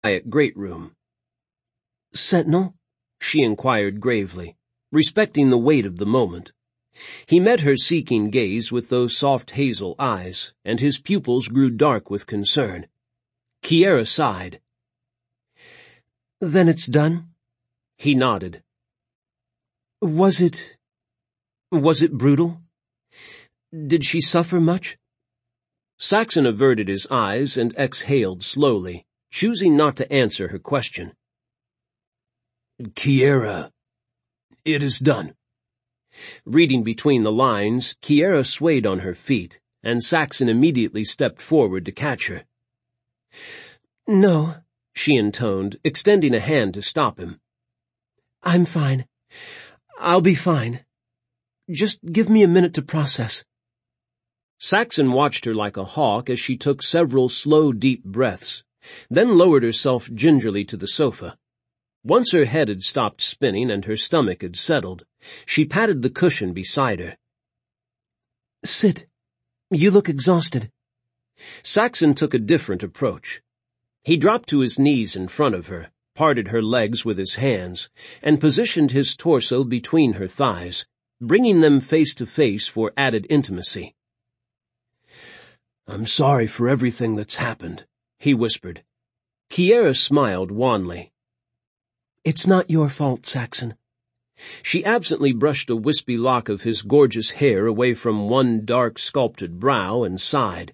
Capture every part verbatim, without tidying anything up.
quiet great room. "Sentinel?" she inquired gravely, respecting the weight of the moment. He met her seeking gaze with those soft hazel eyes, and his pupils grew dark with concern. Kiera sighed. "Then it's done?" He nodded. "Was it... was it brutal? Did she suffer much?" Saxon averted his eyes and exhaled slowly, choosing not to answer her question. "Kiera, it is done." Reading between the lines, Kiera swayed on her feet, and Saxon immediately stepped forward to catch her. "No," she intoned, extending a hand to stop him. "I'm fine. I'll be fine. Just give me a minute to process." Saxon watched her like a hawk as she took several slow, deep breaths, then lowered herself gingerly to the sofa. Once her head had stopped spinning and her stomach had settled, she patted the cushion beside her. "Sit. You look exhausted." Saxon took a different approach. He dropped to his knees in front of her, parted her legs with his hands, and positioned his torso between her thighs, bringing them face to face for added intimacy. "I'm sorry for everything that's happened," he whispered. Kiera smiled wanly. "It's not your fault, Saxon." She absently brushed a wispy lock of his gorgeous hair away from one dark sculpted brow and sighed.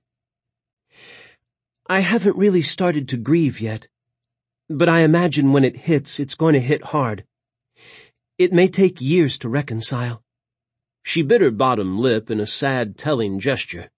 "I haven't really started to grieve yet, but I imagine when it hits, it's going to hit hard. It may take years to reconcile." She bit her bottom lip in a sad, telling gesture.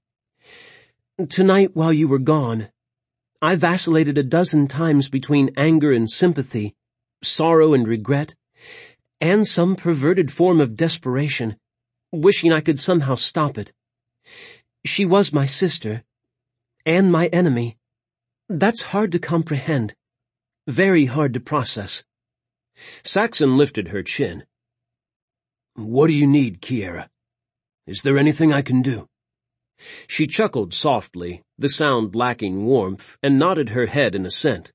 "Tonight, while you were gone, I vacillated a dozen times between anger and sympathy, sorrow and regret, and some perverted form of desperation, wishing I could somehow stop it. She was my sister, and my enemy. That's hard to comprehend, very hard to process." Saxon lifted her chin. "What do you need, Kiera? Is there anything I can do?" She chuckled softly, the sound lacking warmth, and nodded her head in assent.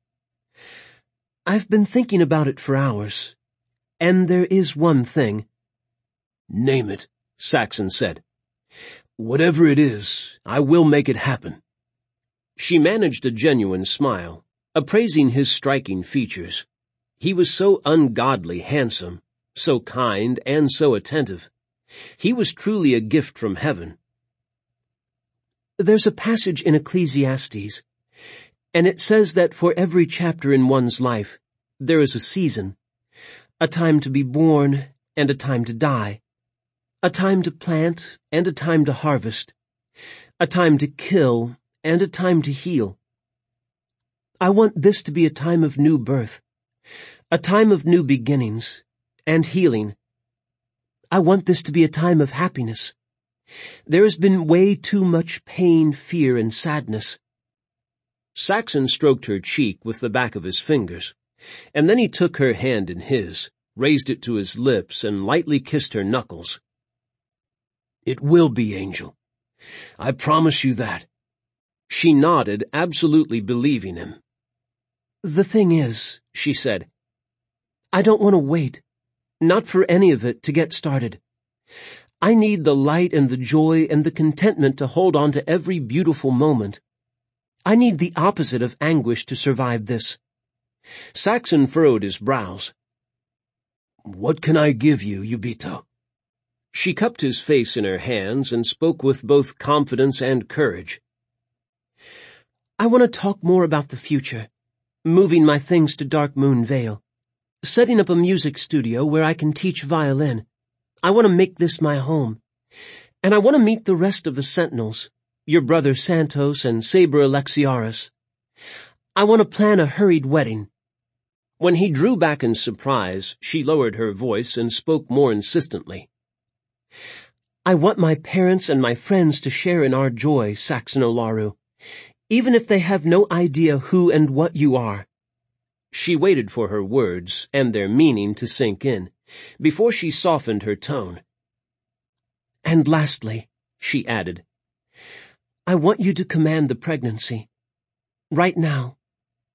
"I've been thinking about it for hours, and there is one thing." "Name it," Saxon said. "Whatever it is, I will make it happen." She managed a genuine smile, appraising his striking features. He was so ungodly handsome, so kind and so attentive. He was truly a gift from heaven. "There's a passage in Ecclesiastes, and it says that for every chapter in one's life, there is a season, a time to be born and a time to die, a time to plant and a time to harvest, a time to kill and a time to heal. I want this to be a time of new birth, a time of new beginnings and healing. I want this to be a time of happiness. There has been way too much pain, fear, and sadness." Saxon stroked her cheek with the back of his fingers, and then he took her hand in his, raised it to his lips, and lightly kissed her knuckles. "It will be, Angel. I promise you that." She nodded, absolutely believing him. "The thing is," she said, "I don't want to wait, not for any of it, to get started. I need the light and the joy and the contentment to hold on to every beautiful moment. I need the opposite of anguish to survive this." Saxon furrowed his brows. "What can I give you, Yubito?" She cupped his face in her hands and spoke with both confidence and courage. "I want to talk more about the future, moving my things to Dark Moon Vale, setting up a music studio where I can teach violin. I want to make this my home. And I want to meet the rest of the Sentinels, your brother Santos and Saber Alexiaris. I want to plan a hurried wedding." When he drew back in surprise, she lowered her voice and spoke more insistently. "I want my parents and my friends to share in our joy, Saxon Olaru, even if they have no idea who and what you are." She waited for her words and their meaning to sink in, before she softened her tone. "And lastly," she added, "I want you to command the pregnancy. Right now.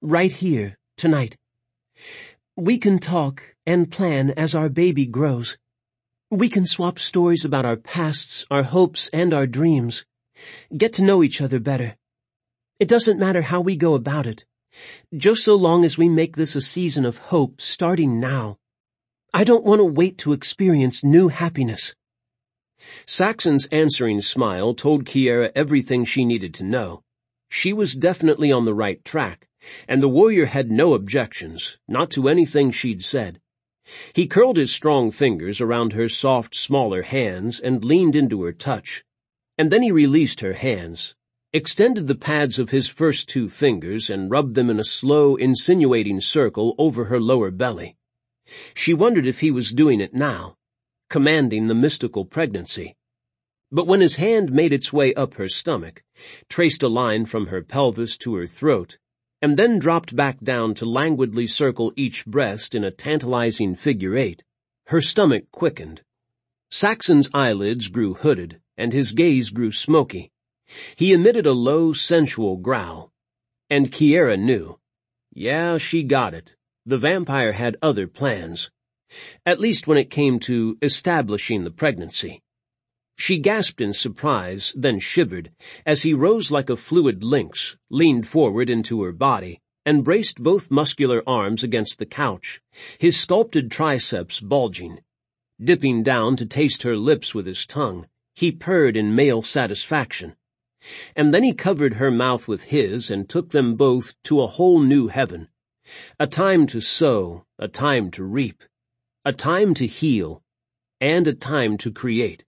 Right here, tonight. We can talk and plan as our baby grows. We can swap stories about our pasts, our hopes, and our dreams. Get to know each other better. It doesn't matter how we go about it, just so long as we make this a season of hope starting now. I don't want to wait to experience new happiness." Saxon's answering smile told Kiera everything she needed to know. She was definitely on the right track, and the warrior had no objections, not to anything she'd said. He curled his strong fingers around her soft, smaller hands and leaned into her touch. And then he released her hands, extended the pads of his first two fingers and rubbed them in a slow, insinuating circle over her lower belly. She wondered if he was doing it now, commanding the mystical pregnancy. But when his hand made its way up her stomach, traced a line from her pelvis to her throat, and then dropped back down to languidly circle each breast in a tantalizing figure eight, her stomach quickened. Saxon's eyelids grew hooded, and his gaze grew smoky. He emitted a low, sensual growl. And Kiera knew. Yeah, she got it. The vampire had other plans. At least when it came to establishing the pregnancy. She gasped in surprise, then shivered, as he rose like a fluid lynx, leaned forward into her body, and braced both muscular arms against the couch, his sculpted triceps bulging. Dipping down to taste her lips with his tongue, he purred in male satisfaction. And then he covered her mouth with his and took them both to a whole new heaven. A time to sow, a time to reap, a time to heal, and a time to create.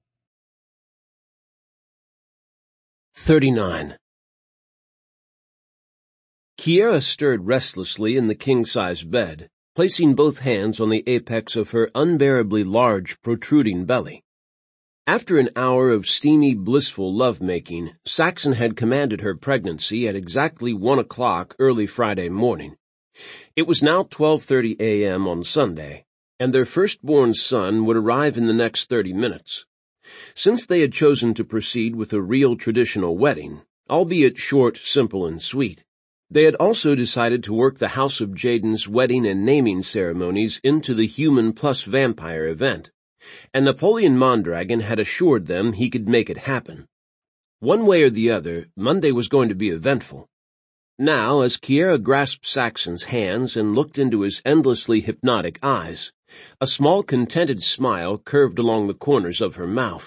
thirty-nine. Kiera stirred restlessly in the king-size bed, placing both hands on the apex of her unbearably large, protruding belly. After an hour of steamy, blissful love-making, Saxon had commanded her pregnancy at exactly one o'clock early Friday morning. It was now twelve thirty a.m. on Sunday, and their firstborn son would arrive in the next thirty minutes. Since they had chosen to proceed with a real traditional wedding, albeit short, simple, and sweet, they had also decided to work the House of Jaden's wedding and naming ceremonies into the human plus vampire event, and Napoleon Mondragon had assured them he could make it happen. One way or the other, Monday was going to be eventful. Now, as Kiera grasped Saxon's hands and looked into his endlessly hypnotic eyes, a small contented smile curved along the corners of her mouth.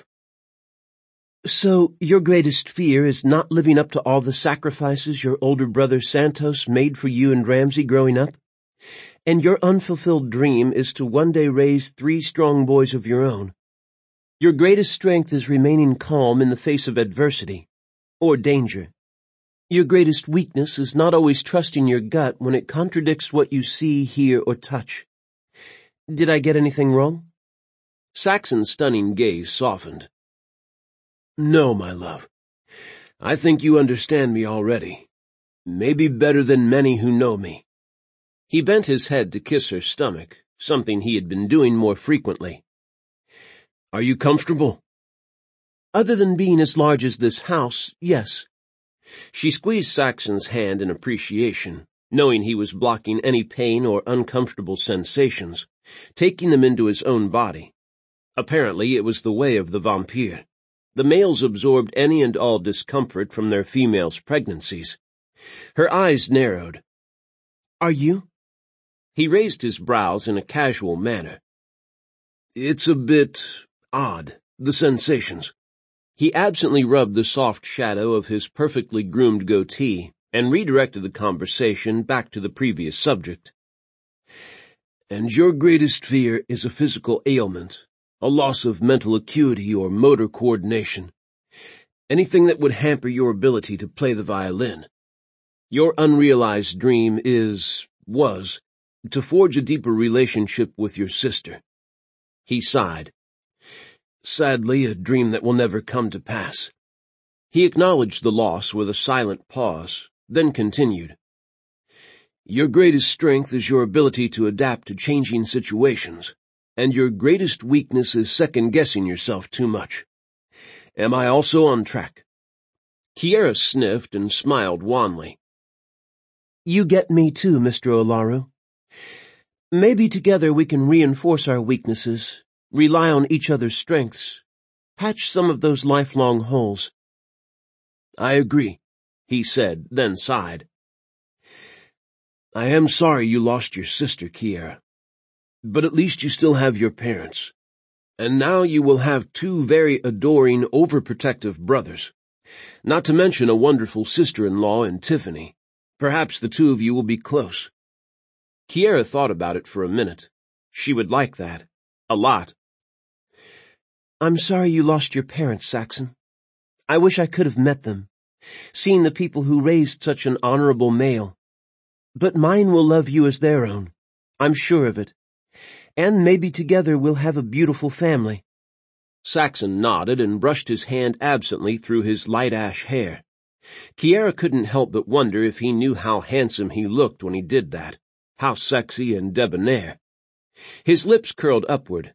"So, your greatest fear is not living up to all the sacrifices your older brother Santos made for you and Ramsay growing up? And your unfulfilled dream is to one day raise three strong boys of your own. Your greatest strength is remaining calm in the face of adversity, or danger. Your greatest weakness is not always trusting your gut when it contradicts what you see, hear, or touch. Did I get anything wrong?" Saxon's stunning gaze softened. "No, my love. I think you understand me already. Maybe better than many who know me." He bent his head to kiss her stomach, something he had been doing more frequently. "Are you comfortable?" "Other than being as large as this house, yes." She squeezed Saxon's hand in appreciation, knowing he was blocking any pain or uncomfortable sensations, taking them into his own body. Apparently it was the way of the vampire. The males absorbed any and all discomfort from their females' pregnancies. Her eyes narrowed. "Are you?" He raised his brows in a casual manner. "It's a bit odd, the sensations." He absently rubbed the soft shadow of his perfectly groomed goatee and redirected the conversation back to the previous subject. "And your greatest fear is a physical ailment, a loss of mental acuity or motor coordination, anything that would hamper your ability to play the violin. Your unrealized dream is, was, to forge a deeper relationship with your sister." He sighed. "Sadly, a dream that will never come to pass." He acknowledged the loss with a silent pause, then continued. "Your greatest strength is your ability to adapt to changing situations, and your greatest weakness is second-guessing yourself too much. Am I also on track?" Kiera sniffed and smiled wanly. You get me too, Mister Olaru. Maybe together we can reinforce our weaknesses, rely on each other's strengths, patch some of those lifelong holes. I agree, he said, then sighed. I am sorry you lost your sister, Kiera. But at least you still have your parents. And now you will have two very adoring, overprotective brothers. Not to mention a wonderful sister-in-law in Tiffany. Perhaps the two of you will be close. Kiera thought about it for a minute. She would like that. A lot. I'm sorry you lost your parents, Saxon. I wish I could have met them, seen the people who raised such an honorable male. But mine will love you as their own. I'm sure of it. And maybe together we'll have a beautiful family. Saxon nodded and brushed his hand absently through his light ash hair. Kiera couldn't help but wonder if he knew how handsome he looked when he did that, how sexy and debonair. His lips curled upward.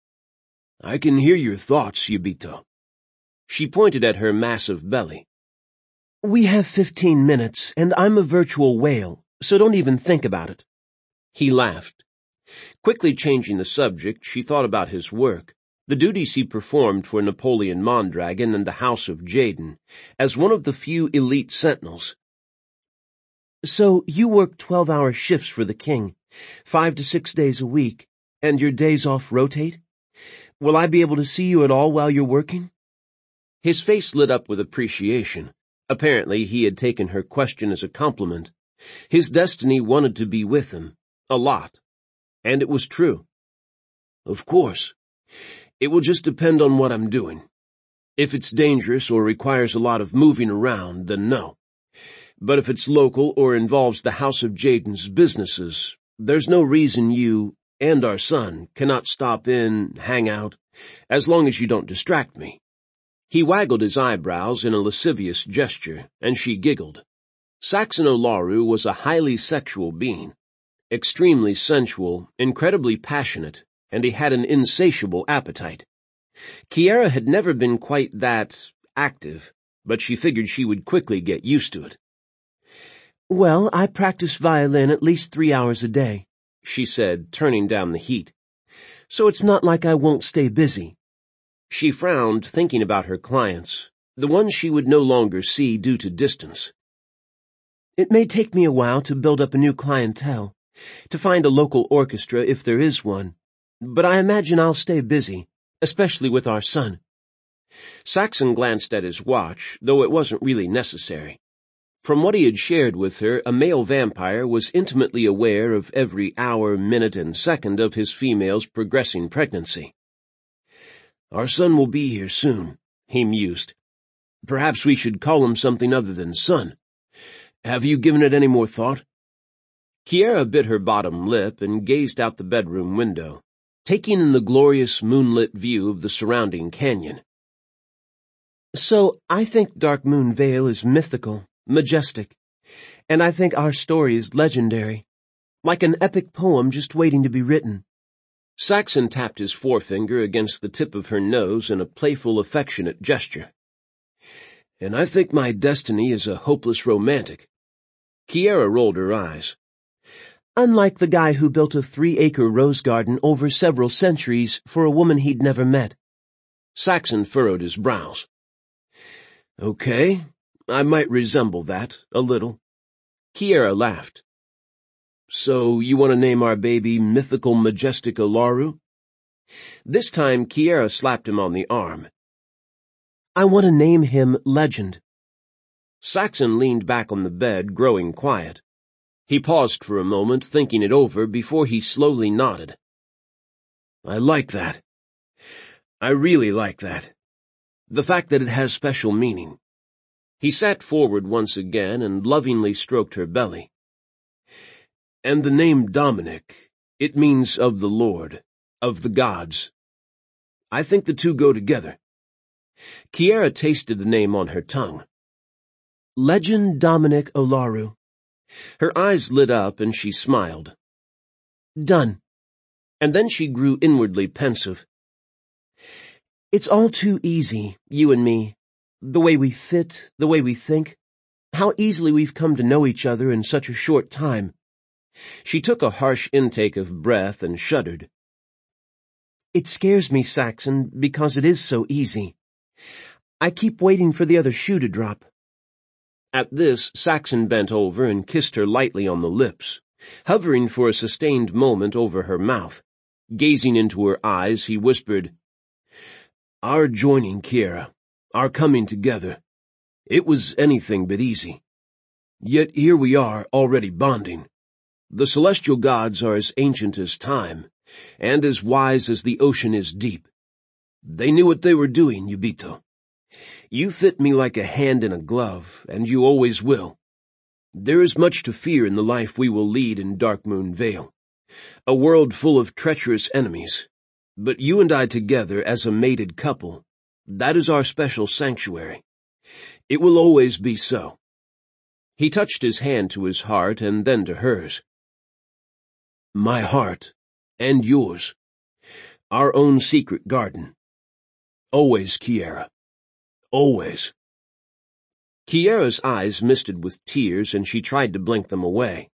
I can hear your thoughts, Yubito. She pointed at her massive belly. We have fifteen minutes, and I'm a virtual whale, so don't even think about it. He laughed. Quickly changing the subject, she thought about his work, the duties he performed for Napoleon Mondragon and the House of Jaden, as one of the few elite sentinels. So you work twelve-hour shifts for the king, five to six days a week, and your days off rotate? Will I be able to see you at all while you're working? His face lit up with appreciation. Apparently he had taken her question as a compliment. His destiny wanted to be with him. A lot. And it was true. Of course. It will just depend on what I'm doing. If it's dangerous or requires a lot of moving around, then no. But if it's local or involves the House of Jaden's businesses, there's no reason you and our son cannot stop in, hang out, as long as you don't distract me. He waggled his eyebrows in a lascivious gesture, and she giggled. Saxon Olaru was a highly sexual being, extremely sensual, incredibly passionate, and he had an insatiable appetite. Kiera had never been quite that active, but she figured she would quickly get used to it. Well, I practice violin at least three hours a day, she said, turning down the heat. So it's not like I won't stay busy. She frowned, thinking about her clients, the ones she would no longer see due to distance. It may take me a while to build up a new clientele, to find a local orchestra if there is one, but I imagine I'll stay busy, especially with our son. Saxon glanced at his watch, though it wasn't really necessary. From what he had shared with her, a male vampire was intimately aware of every hour, minute, and second of his female's progressing pregnancy. Our son will be here soon, he mused. Perhaps we should call him something other than son. Have you given it any more thought? Kiera bit her bottom lip and gazed out the bedroom window, taking in the glorious moonlit view of the surrounding canyon. So I think Dark Moon Vale is mythical, majestic, and I think our story is legendary, like an epic poem just waiting to be written. Saxon tapped his forefinger against the tip of her nose in a playful, affectionate gesture. And I think my destiny is a hopeless romantic. Kiera rolled her eyes. Unlike the guy who built a three-acre rose garden over several centuries for a woman he'd never met. Saxon furrowed his brows. Okay, I might resemble that, a little. Kiera laughed. So you want to name our baby Mythical Majestic Olaru? This time Kiera slapped him on the arm. I want to name him Legend. Saxon leaned back on the bed, growing quiet. He paused for a moment, thinking it over, before he slowly nodded. I like that. I really like that. The fact that it has special meaning. He sat forward once again and lovingly stroked her belly. And the name Dominic, it means of the Lord, of the gods. I think the two go together. Kiera tasted the name on her tongue. Legend Dominic Olaru. Her eyes lit up and she smiled. Done. And then she grew inwardly pensive. It's all too easy, you and me. The way we fit, the way we think. How easily we've come to know each other in such a short time. She took a harsh intake of breath and shuddered. It scares me, Saxon, because it is so easy. I keep waiting for the other shoe to drop. At this, Saxon bent over and kissed her lightly on the lips, hovering for a sustained moment over her mouth. Gazing into her eyes, he whispered, "Our joining, Kiera, our coming together, it was anything but easy. Yet here we are, already bonding. The celestial gods are as ancient as time, and as wise as the ocean is deep. They knew what they were doing, Yubito. You fit me like a hand in a glove, and you always will. There is much to fear in the life we will lead in Darkmoon Vale, a world full of treacherous enemies. But you and I together as a mated couple, that is our special sanctuary. It will always be so." He touched his hand to his heart and then to hers. "My heart, and yours. Our own secret garden. Always, Kiera. Always." Kiera's eyes misted with tears, and she tried to blink them away.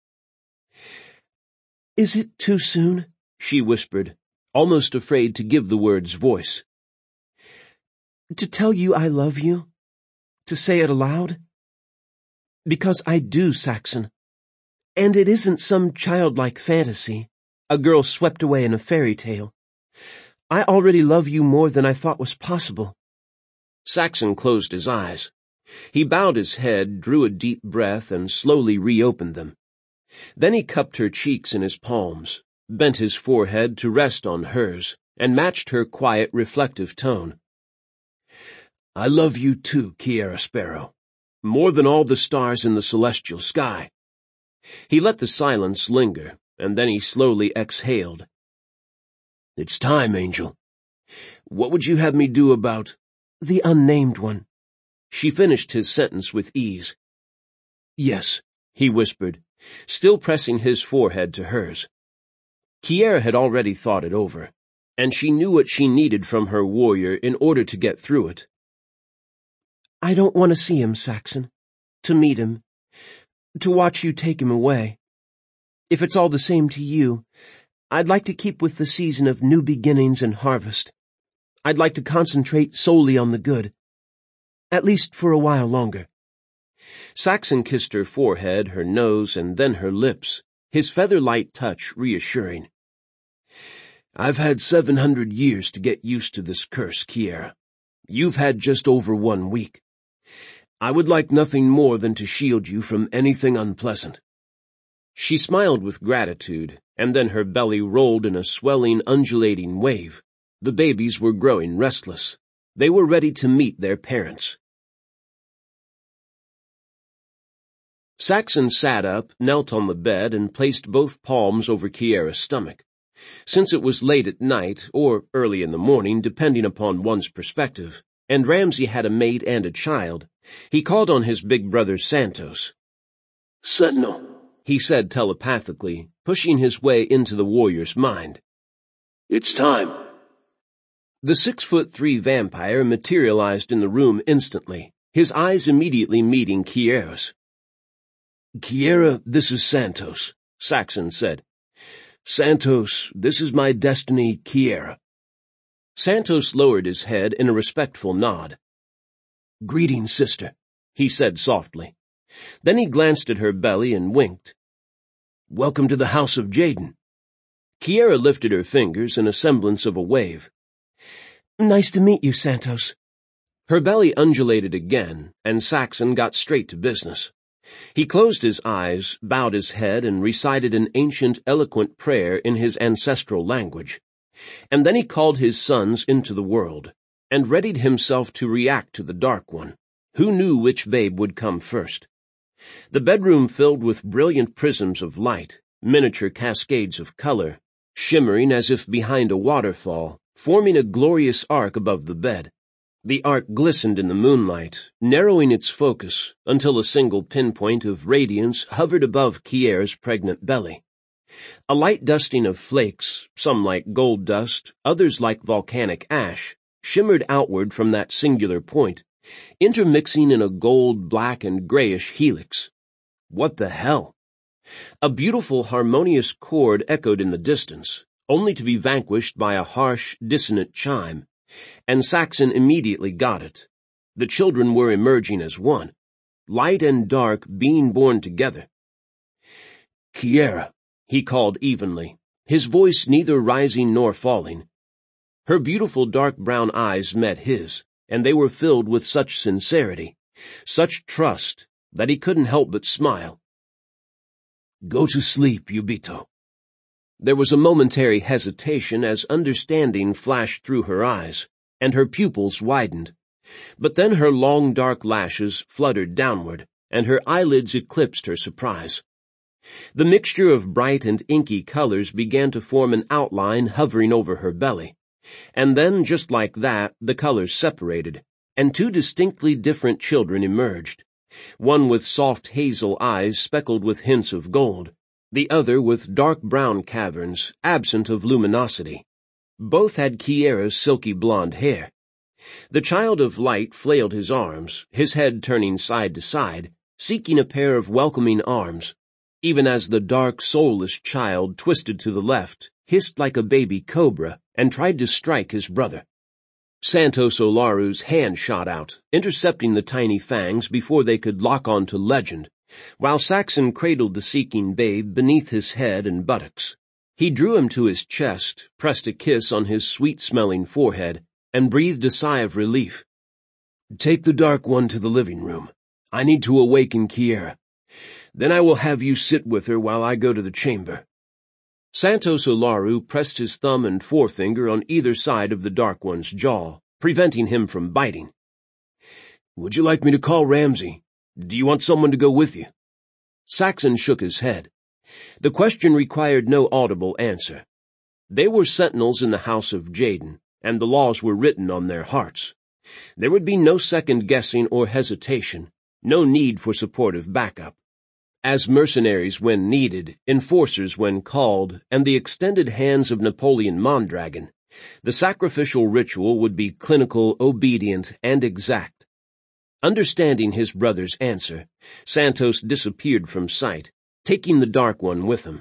"Is it too soon?" she whispered, almost afraid to give the words voice. "To tell you I love you? To say it aloud? Because I do, Saxon. And it isn't some childlike fantasy, a girl swept away in a fairy tale. I already love you more than I thought was possible." Saxon closed his eyes. He bowed his head, drew a deep breath, and slowly reopened them. Then he cupped her cheeks in his palms, bent his forehead to rest on hers, and matched her quiet, reflective tone. "I love you too, Kiera Sparrow, more than all the stars in the celestial sky." He let the silence linger, and then he slowly exhaled. "It's time, Angel. What would you have me do about—" "The unnamed one." She finished his sentence with ease. "Yes," he whispered, still pressing his forehead to hers. Kiera had already thought it over, and she knew what she needed from her warrior in order to get through it. "I don't want to see him, Saxon. To meet him. To watch you take him away. If it's all the same to you, I'd like to keep with the season of new beginnings and harvest. I'd like to concentrate solely on the good. At least for a while longer." Saxon kissed her forehead, her nose, and then her lips, his feather-light touch reassuring. "I've had seven hundred years to get used to this curse, Kiera. You've had just over one week. I would like nothing more than to shield you from anything unpleasant." She smiled with gratitude, and then her belly rolled in a swelling, undulating wave. The babies were growing restless. They were ready to meet their parents. Saxon sat up, knelt on the bed, and placed both palms over Kiera's stomach. Since it was late at night, or early in the morning, depending upon one's perspective, and Ramsay had a maid and a child, he called on his big brother Santos. "Sentinel," he said telepathically, pushing his way into the warrior's mind. "It's time." The six-foot-three vampire materialized in the room instantly, his eyes immediately meeting Kiera's. "Kiera, this is Santos," Saxon said. "Santos, this is my destiny, Kiera." Santos lowered his head in a respectful nod. "Greetings, sister," he said softly. Then he glanced at her belly and winked. "Welcome to the House of Jaden." Kiera lifted her fingers in a semblance of a wave. "Nice to meet you, Santos." Her belly undulated again, and Saxon got straight to business. He closed his eyes, bowed his head, and recited an ancient, eloquent prayer in his ancestral language. And then he called his sons into the world, and readied himself to react to the Dark One. Who knew which babe would come first? The bedroom filled with brilliant prisms of light, miniature cascades of color, shimmering as if behind a waterfall, forming a glorious arc above the bed. The arc glistened in the moonlight, narrowing its focus until a single pinpoint of radiance hovered above Kiera's pregnant belly. A light dusting of flakes, some like gold dust, others like volcanic ash, shimmered outward from that singular point, intermixing in a gold, black, and grayish helix. What the hell? A beautiful, harmonious chord echoed in the distance, only to be vanquished by a harsh, dissonant chime, and Saxon immediately got it. The children were emerging as one, light and dark being born together. "Kiera," he called evenly, his voice neither rising nor falling. Her beautiful dark brown eyes met his, and they were filled with such sincerity, such trust, that he couldn't help but smile. "Go to sleep, Yubito." There was a momentary hesitation as understanding flashed through her eyes, and her pupils widened. But then her long dark lashes fluttered downward, and her eyelids eclipsed her surprise. The mixture of bright and inky colors began to form an outline hovering over her belly, and then, just like that, the colors separated, and two distinctly different children emerged, one with soft hazel eyes speckled with hints of gold, the other with dark brown caverns, absent of luminosity. Both had Kiera's silky blonde hair. The child of light flailed his arms, his head turning side to side, seeking a pair of welcoming arms, even as the dark, soulless child twisted to the left, hissed like a baby cobra, and tried to strike his brother. Santos Olaru's hand shot out, intercepting the tiny fangs before they could lock on to Legend, while Saxon cradled the seeking babe beneath his head and buttocks. He drew him to his chest, pressed a kiss on his sweet-smelling forehead, and breathed a sigh of relief. "Take the dark one to the living room. I need to awaken Kiera. Then I will have you sit with her while I go to the chamber." Santos Olaru pressed his thumb and forefinger on either side of the dark one's jaw, preventing him from biting. "Would you like me to call Ramsey? Do you want someone to go with you?" Saxon shook his head. The question required no audible answer. They were sentinels in the house of Jaden, and the laws were written on their hearts. There would be no second-guessing or hesitation, no need for supportive backup. As mercenaries when needed, enforcers when called, and the extended hands of Napoleon Mondragon, the sacrificial ritual would be clinical, obedient, and exact. Understanding his brother's answer, Santos disappeared from sight, taking the dark one with him.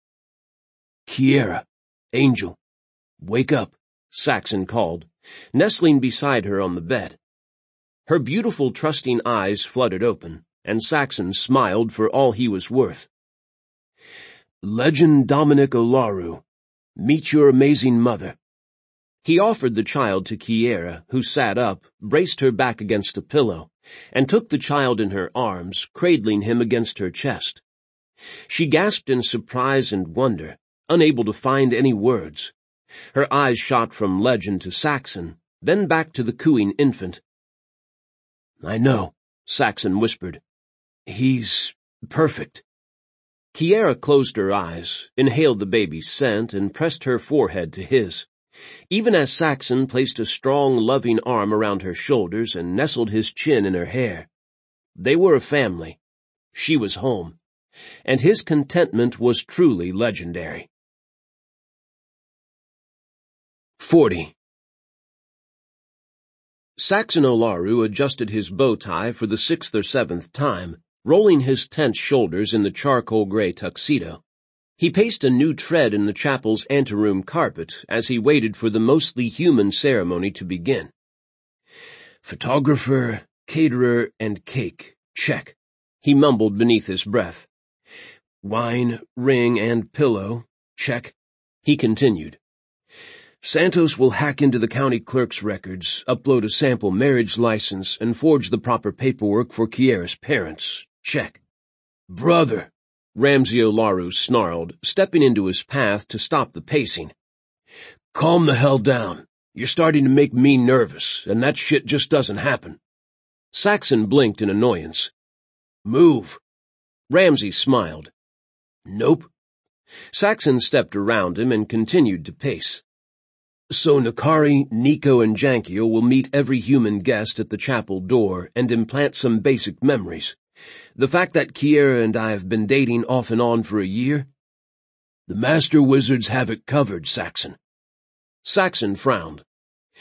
"Kiera, Angel, wake up," Saxon called, nestling beside her on the bed. Her beautiful, trusting eyes fluttered open, and Saxon smiled for all he was worth. "Legend Dominic Olaru, meet your amazing mother." He offered the child to Kiera, who sat up, braced her back against a pillow, and took the child in her arms, cradling him against her chest. She gasped in surprise and wonder, unable to find any words. Her eyes shot from Legend to Saxon, then back to the cooing infant. "I know," Saxon whispered. "He's perfect." Kiera closed her eyes, inhaled the baby's scent, and pressed her forehead to his, even as Saxon placed a strong, loving arm around her shoulders and nestled his chin in her hair. They were a family. She was home. And his contentment was truly legendary. forty. Saxon Olaru adjusted his bow tie for the sixth or seventh time, rolling his tense shoulders in the charcoal-gray tuxedo. He paced a new tread in the chapel's anteroom carpet as he waited for the mostly human ceremony to begin. "Photographer, caterer, and cake, check," he mumbled beneath his breath. "Wine, ring, and pillow, check," he continued. "Santos will hack into the county clerk's records, upload a sample marriage license, and forge the proper paperwork for Kiera's parents, check." "Brother," Ramsey Olaru snarled, stepping into his path to stop the pacing. "Calm the hell down. You're starting to make me nervous, and that shit just doesn't happen." Saxon blinked in annoyance. "Move." Ramsey smiled. "Nope." Saxon stepped around him and continued to pace. "So Nakari, Nico, and Jankiel will meet every human guest at the chapel door and implant some basic memories. The fact that Kiera and I have been dating off and on for a year? The Master Wizards have it covered, Saxon." Saxon frowned.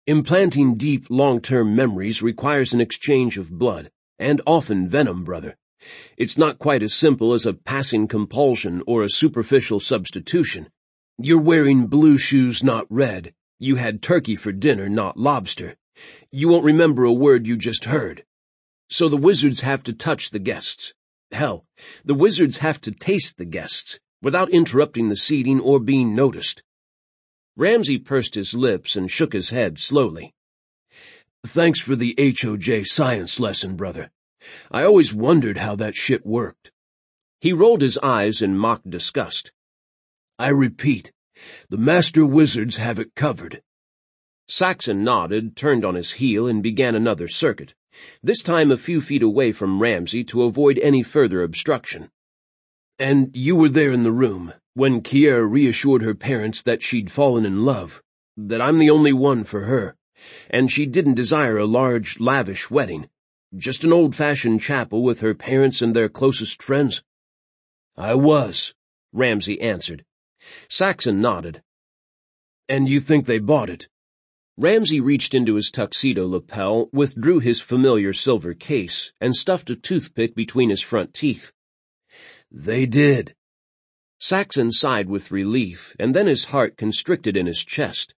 Implanting deep, long-term memories requires an exchange of blood, and often venom, brother. It's not quite as simple as a passing compulsion or a superficial substitution. You're wearing blue shoes, not red. You had turkey for dinner, not lobster. You won't remember a word you just heard. So the wizards have to touch the guests. Hell, the wizards have to taste the guests, without interrupting the seating or being noticed. Ramsay pursed his lips and shook his head slowly. Thanks for the H O J science lesson, brother. I always wondered how that shit worked. He rolled his eyes in mock disgust. I repeat, the master wizards have it covered. Saxon nodded, turned on his heel, and began another circuit, this time a few feet away from Ramsay to avoid any further obstruction. And you were there in the room when Kiera reassured her parents that she'd fallen in love, that I'm the only one for her, and she didn't desire a large, lavish wedding, just an old-fashioned chapel with her parents and their closest friends. I was, Ramsay answered. Saxon nodded. And you think they bought it? Ramsay reached into his tuxedo lapel, withdrew his familiar silver case, and stuffed a toothpick between his front teeth. They did. Saxon sighed with relief, and then his heart constricted in his chest.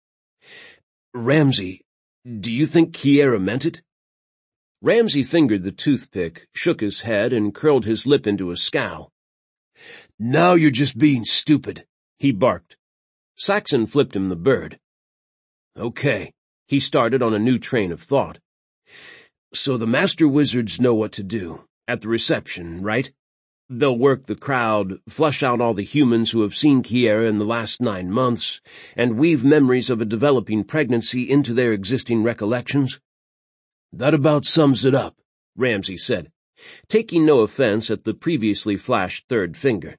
Ramsay, do you think Kiera meant it? Ramsay fingered the toothpick, shook his head, and curled his lip into a scowl. Now you're just being stupid, he barked. Saxon flipped him the bird. Okay, he started on a new train of thought. So the master wizards know what to do, at the reception, right? They'll work the crowd, flush out all the humans who have seen Kiera in the last nine months, and weave memories of a developing pregnancy into their existing recollections. That about sums it up, Ramsay said, taking no offense at the previously flashed third finger.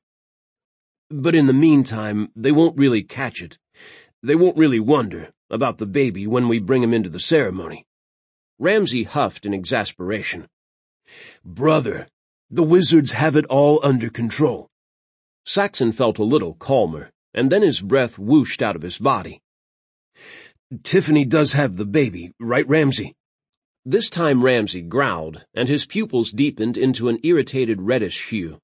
But in the meantime, they won't really catch it. They won't really wonder about the baby when we bring him into the ceremony. Ramsay huffed in exasperation. Brother, the wizards have it all under control. Saxon felt a little calmer, and then his breath whooshed out of his body. Tiffany does have the baby, right, Ramsay? This time Ramsay growled, and his pupils deepened into an irritated reddish hue.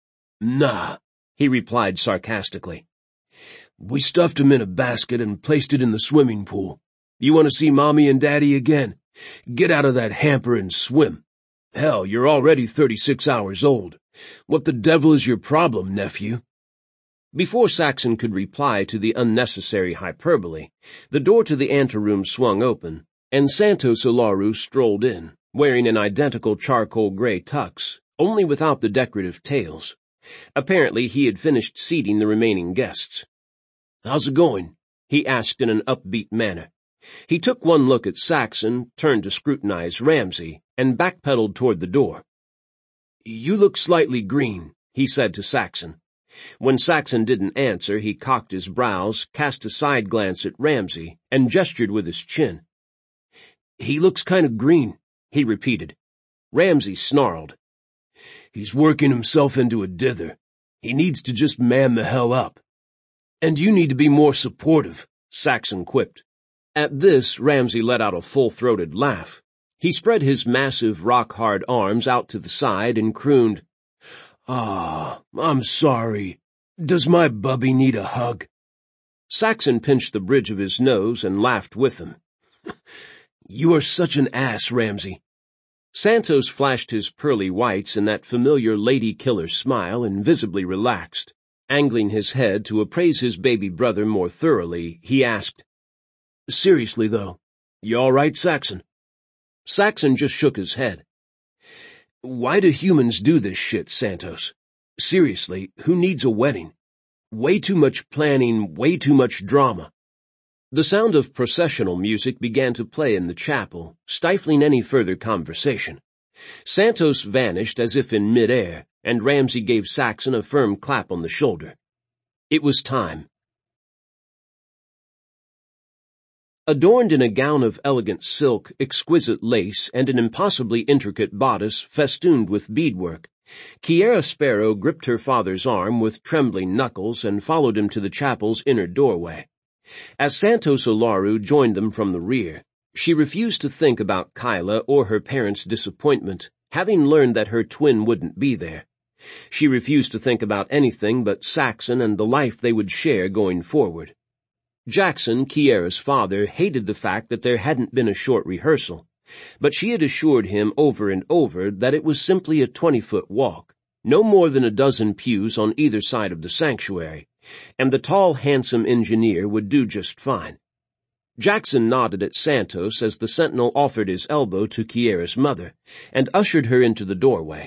Nah, he replied sarcastically. We stuffed him in a basket and placed it in the swimming pool. You want to see Mommy and Daddy again? Get out of that hamper and swim. Hell, you're already thirty-six hours old. What the devil is your problem, nephew? Before Saxon could reply to the unnecessary hyperbole, the door to the anteroom swung open, and Santos Olaru strolled in, wearing an identical charcoal gray tux, only without the decorative tails. Apparently he had finished seating the remaining guests. How's it going? He asked in an upbeat manner. He took one look at Saxon, turned to scrutinize Ramsay, and backpedaled toward the door. You look slightly green, he said to Saxon. When Saxon didn't answer, he cocked his brows, cast a side glance at Ramsay, and gestured with his chin. He looks kind of green, he repeated. Ramsay snarled. He's working himself into a dither. He needs to just man the hell up. And you need to be more supportive, Saxon quipped. At this, Ramsay let out a full-throated laugh. He spread his massive, rock-hard arms out to the side and crooned, Ah, I'm sorry. Does my bubby need a hug? Saxon pinched the bridge of his nose and laughed with him. You are such an ass, Ramsay. Santos flashed his pearly whites in that familiar lady-killer smile and visibly relaxed. Angling his head to appraise his baby brother more thoroughly, he asked, Seriously, though, you all right, Saxon? Saxon just shook his head. Why do humans do this shit, Santos? Seriously, who needs a wedding? Way too much planning, way too much drama. The sound of processional music began to play in the chapel, stifling any further conversation. Santos vanished as if in mid-air, and Ramsay gave Saxon a firm clap on the shoulder. It was time. Adorned in a gown of elegant silk, exquisite lace, and an impossibly intricate bodice festooned with beadwork, Kiera Sparrow gripped her father's arm with trembling knuckles and followed him to the chapel's inner doorway. As Santos Olaru joined them from the rear, she refused to think about Kyla or her parents' disappointment, having learned that her twin wouldn't be there. She refused to think about anything but Saxon and the life they would share going forward. Jackson, Kiera's father, hated the fact that there hadn't been a short rehearsal, but she had assured him over and over that it was simply a twenty-foot walk, no more than a dozen pews on either side of the sanctuary, and the tall, handsome engineer would do just fine. Jackson nodded at Santos as the sentinel offered his elbow to Kiera's mother and ushered her into the doorway.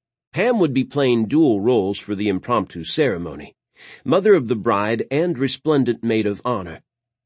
Pam would be playing dual roles for the impromptu ceremony, mother of the bride and resplendent maid of honor.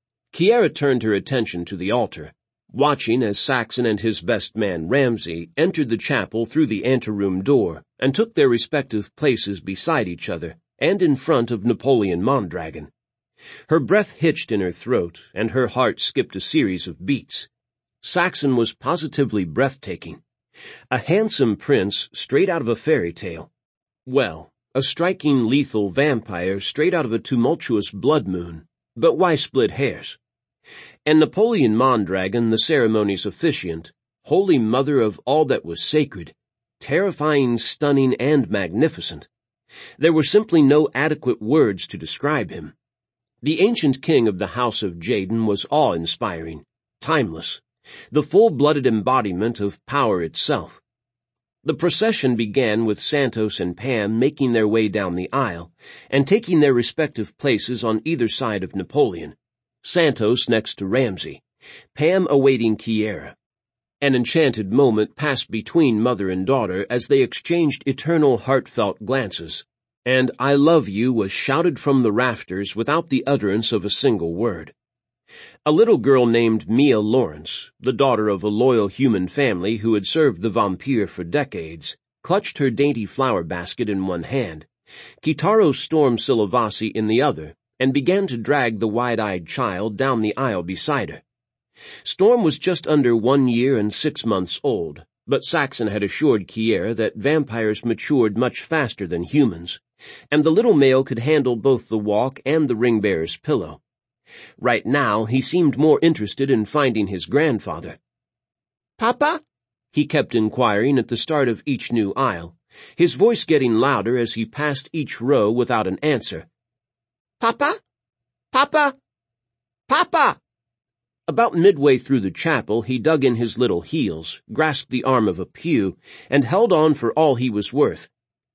Kiera turned her attention to the altar, watching as Saxon and his best man Ramsay entered the chapel through the anteroom door and took their respective places beside each other and in front of Napoleon Mondragon. Her breath hitched in her throat, and her heart skipped a series of beats. Saxon was positively breathtaking. A handsome prince straight out of a fairy tale. Well, a striking lethal vampire straight out of a tumultuous blood moon. But why split hairs? And Napoleon Mondragon, the ceremony's officiant, holy mother of all that was sacred, terrifying, stunning, and magnificent. There were simply no adequate words to describe him. The ancient king of the House of Jaden was awe-inspiring, timeless, the full-blooded embodiment of power itself. The procession began with Santos and Pam making their way down the aisle and taking their respective places on either side of Napoleon, Santos next to Ramsay, Pam awaiting Kiera. An enchanted moment passed between mother and daughter as they exchanged eternal heartfelt glances, and "I love you" was shouted from the rafters without the utterance of a single word. A little girl named Mia Lawrence, the daughter of a loyal human family who had served the vampire for decades, clutched her dainty flower basket in one hand, Kitaro Storm Silavasi in the other, and began to drag the wide-eyed child down the aisle beside her. Storm was just under one year and six months old, but Saxon had assured Kiera that vampires matured much faster than humans, and the little male could handle both the walk and the ring-bearer's pillow. Right now, he seemed more interested in finding his grandfather. "Papa?" he kept inquiring at the start of each new aisle, his voice getting louder as he passed each row without an answer. "Papa? Papa? Papa?" About midway through the chapel, he dug in his little heels, grasped the arm of a pew, and held on for all he was worth.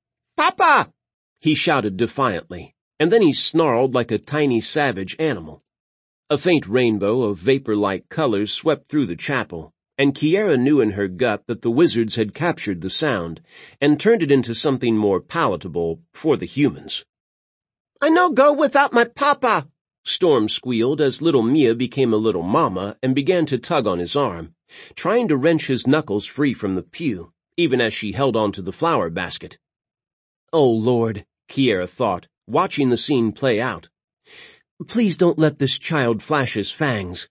"Papa!" he shouted defiantly, and then he snarled like a tiny savage animal. A faint rainbow of vapor-like colors swept through the chapel, and Kiera knew in her gut that the wizards had captured the sound and turned it into something more palatable for the humans. "I no go without my papa," Storm squealed as little Mia became a little mama and began to tug on his arm, trying to wrench his knuckles free from the pew, even as she held on to the flower basket. "Oh, Lord," Kiera thought, watching the scene play out. "Please don't let this child flash his fangs."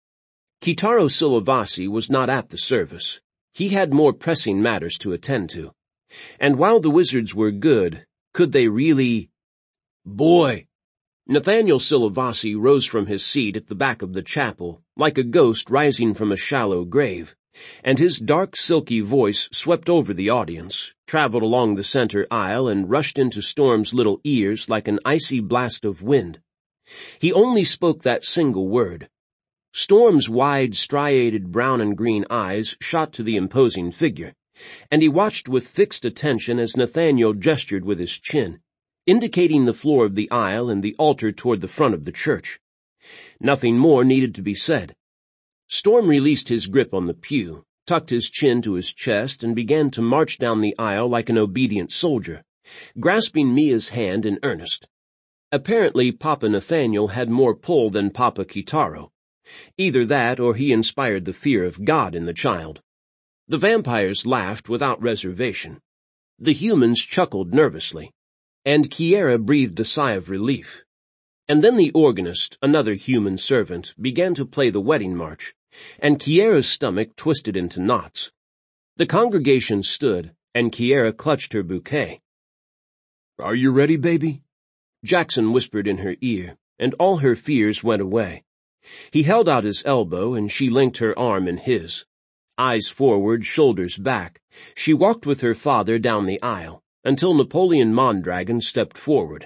Kitaro Silavasi was not at the service. He had more pressing matters to attend to. And while the wizards were good, could they really... Boy! Nathaniel Silavasi rose from his seat at the back of the chapel, like a ghost rising from a shallow grave, and his dark, silky voice swept over the audience, traveled along the center aisle, and rushed into Storm's little ears like an icy blast of wind. He only spoke that single word. Storm's wide, striated brown and green eyes shot to the imposing figure, and he watched with fixed attention as Nathaniel gestured with his chin, indicating the floor of the aisle and the altar toward the front of the church. Nothing more needed to be said. Storm released his grip on the pew, tucked his chin to his chest, and began to march down the aisle like an obedient soldier, grasping Mia's hand in earnest. Apparently, Papa Nathaniel had more pull than Papa Kitaro. Either that or he inspired the fear of God in the child. The vampires laughed without reservation. The humans chuckled nervously, and Kiera breathed a sigh of relief. And then the organist, another human servant, began to play the wedding march, and Kiera's stomach twisted into knots. The congregation stood, and Kiera clutched her bouquet. "Are you ready, baby?" Jackson whispered in her ear, and all her fears went away. He held out his elbow, and she linked her arm in his. Eyes forward, shoulders back, she walked with her father down the aisle, until Napoleon Mondragon stepped forward.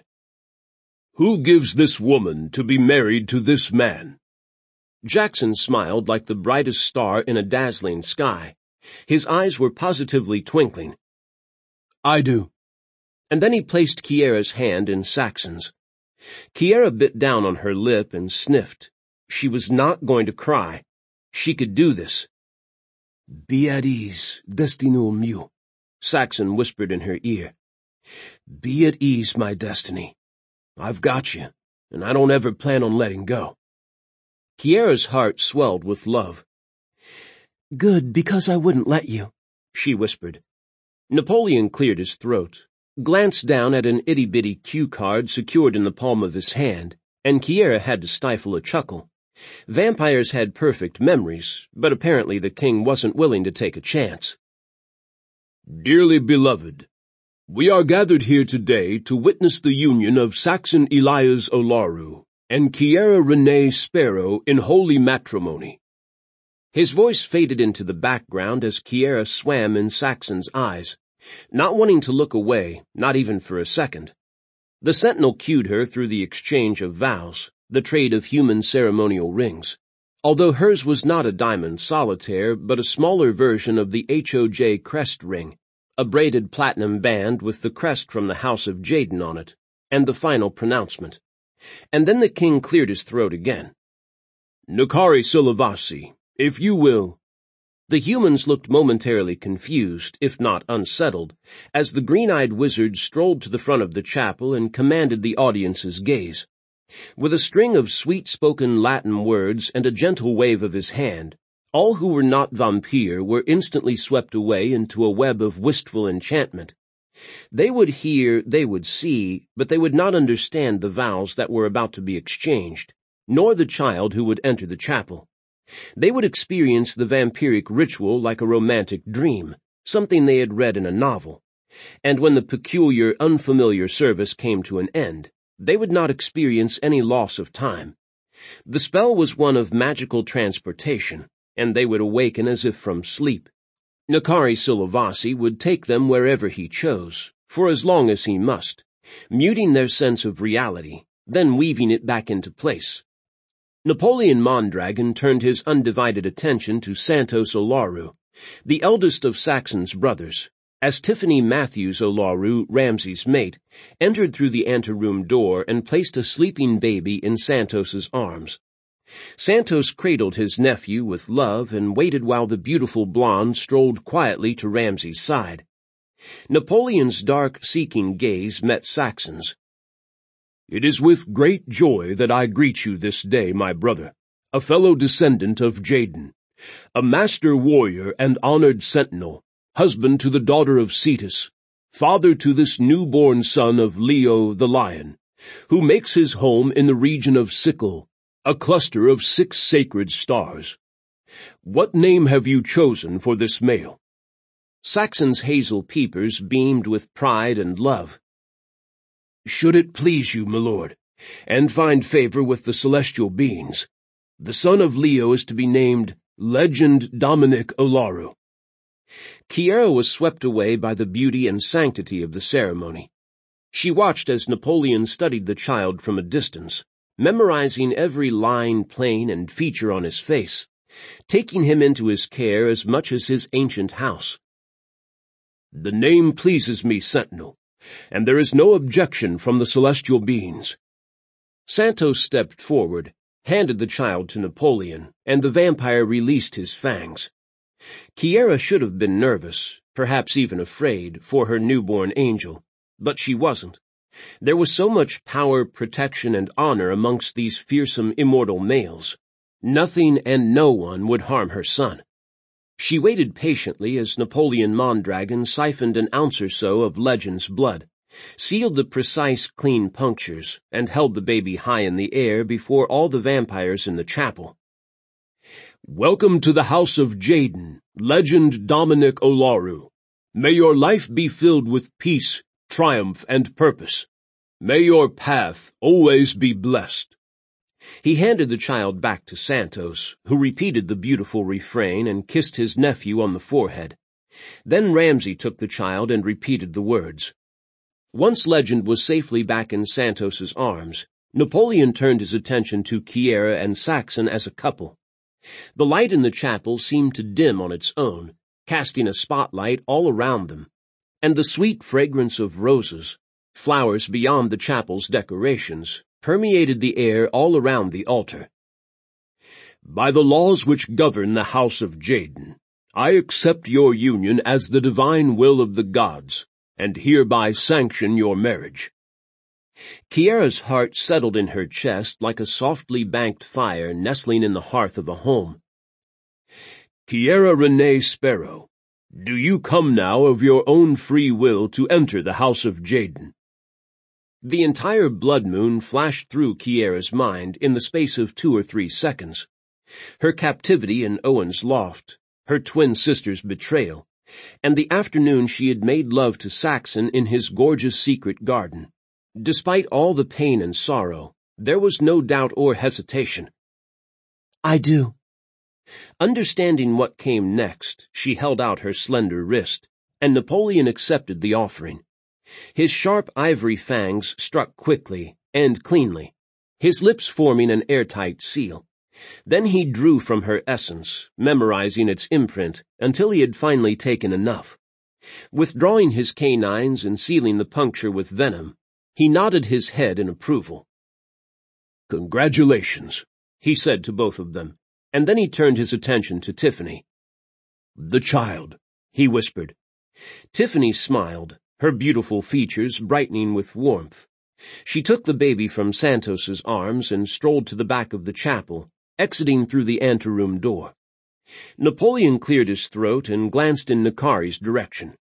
"Who gives this woman to be married to this man?" Jackson smiled like the brightest star in a dazzling sky. His eyes were positively twinkling. "I do." And then he placed Kiera's hand in Saxon's. Kiera bit down on her lip and sniffed. She was not going to cry. She could do this. "Be at ease, Destinul meu," Saxon whispered in her ear. "Be at ease, my destiny. I've got you, and I don't ever plan on letting go." Kiera's heart swelled with love. "Good, because I wouldn't let you," she whispered. Napoleon cleared his throat, glanced down at an itty-bitty cue card secured in the palm of his hand, and Kiera had to stifle a chuckle. Vampires had perfect memories, but apparently the king wasn't willing to take a chance. "Dearly beloved, we are gathered here today to witness the union of Saxon Elias Olaru and Kiera Renee Sparrow in holy matrimony." His voice faded into the background as Kiera swam in Saxon's eyes, not wanting to look away, not even for a second. The sentinel cued her through the exchange of vows, the trade of human ceremonial rings, although hers was not a diamond solitaire but a smaller version of the H O J crest ring, a braided platinum band with the crest from the House of Jaden on it, and the final pronouncement. And then the king cleared his throat again. "Nukari Silavasi, if you will." The humans looked momentarily confused, if not unsettled, as the green-eyed wizard strolled to the front of the chapel and commanded the audience's gaze. With a string of sweet-spoken Latin words and a gentle wave of his hand, all who were not vampire were instantly swept away into a web of wistful enchantment. They would hear, they would see, but they would not understand the vows that were about to be exchanged, nor the child who would enter the chapel. They would experience the vampiric ritual like a romantic dream, something they had read in a novel. And when the peculiar, unfamiliar service came to an end, they would not experience any loss of time. The spell was one of magical transportation, and they would awaken as if from sleep. Nukari Silavasi would take them wherever he chose, for as long as he must, muting their sense of reality, then weaving it back into place. Napoleon Mondragon turned his undivided attention to Santos Olaru, the eldest of Saxon's brothers, as Tiffany Matthews Olaru, Ramsay's mate, entered through the anteroom door and placed a sleeping baby in Santos's arms. Santos cradled his nephew with love and waited while the beautiful blonde strolled quietly to Ramsay's side. Napoleon's dark, seeking gaze met Saxon's. "It is with great joy that I greet you this day, my brother, a fellow descendant of Jaden, a master warrior and honored sentinel, husband to the daughter of Cetus, father to this newborn son of Leo the lion, who makes his home in the region of Sickle, a cluster of six sacred stars. What name have you chosen for this male?" Saxon's hazel peepers beamed with pride and love. "Should it please you, my lord, and find favor with the celestial beings, the son of Leo is to be named Legend Dominic Olaru." Kiera was swept away by the beauty and sanctity of the ceremony. She watched as Napoleon studied the child from a distance, memorizing every line, plane, and feature on his face, taking him into his care as much as his ancient house. "The name pleases me, Sentinel, and there is no objection from the celestial beings." Santos stepped forward, handed the child to Napoleon, and the vampire released his fangs. Kiera should have been nervous, perhaps even afraid, for her newborn angel, but she wasn't. There was so much power, protection, and honor amongst these fearsome immortal males. Nothing and no one would harm her son. She waited patiently as Napoleon Mondragon siphoned an ounce or so of Legend's blood, sealed the precise, clean punctures, and held the baby high in the air before all the vampires in the chapel. "Welcome to the House of Jaden, Legend Dominic Olaru. May your life be filled with peace, triumph, and purpose. May your path always be blessed." He handed the child back to Santos, who repeated the beautiful refrain and kissed his nephew on the forehead. Then Ramsay took the child and repeated the words. Once Legend was safely back in Santos's arms, Napoleon turned his attention to Kiera and Saxon as a couple. The light in the chapel seemed to dim on its own, casting a spotlight all around them, and the sweet fragrance of roses, flowers beyond the chapel's decorations, permeated the air all around the altar. By the laws which govern the house of Jaden, I accept your union as the divine will of the gods, and hereby sanction your marriage. Kiera's heart settled in her chest like a softly banked fire nestling in the hearth of a home. Kiera Renee Sparrow, do you come now of your own free will to enter the house of Jaden? The entire blood moon flashed through Kiera's mind in the space of two or three seconds. Her captivity in Owen's loft, her twin sister's betrayal, and the afternoon she had made love to Saxon in his gorgeous secret garden. Despite all the pain and sorrow, there was no doubt or hesitation. I do. Understanding what came next, she held out her slender wrist, and Napoleon accepted the offering. His sharp ivory fangs struck quickly and cleanly, his lips forming an airtight seal. Then he drew from her essence, memorizing its imprint until he had finally taken enough. Withdrawing his canines and sealing the puncture with venom, he nodded his head in approval. Congratulations, he said to both of them, and then he turned his attention to Tiffany. The child, he whispered. Tiffany smiled, her beautiful features brightening with warmth. She took the baby from Santos's arms and strolled to the back of the chapel, exiting through the anteroom door. Napoleon cleared his throat and glanced in Nakari's direction.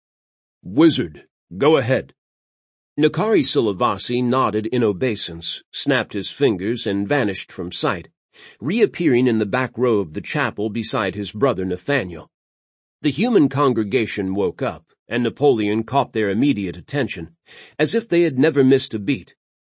Wizard, go ahead. Nakari Silavasi nodded in obeisance, snapped his fingers, and vanished from sight, reappearing in the back row of the chapel beside his brother Nathaniel. The human congregation woke up, and Napoleon caught their immediate attention, as if they had never missed a beat.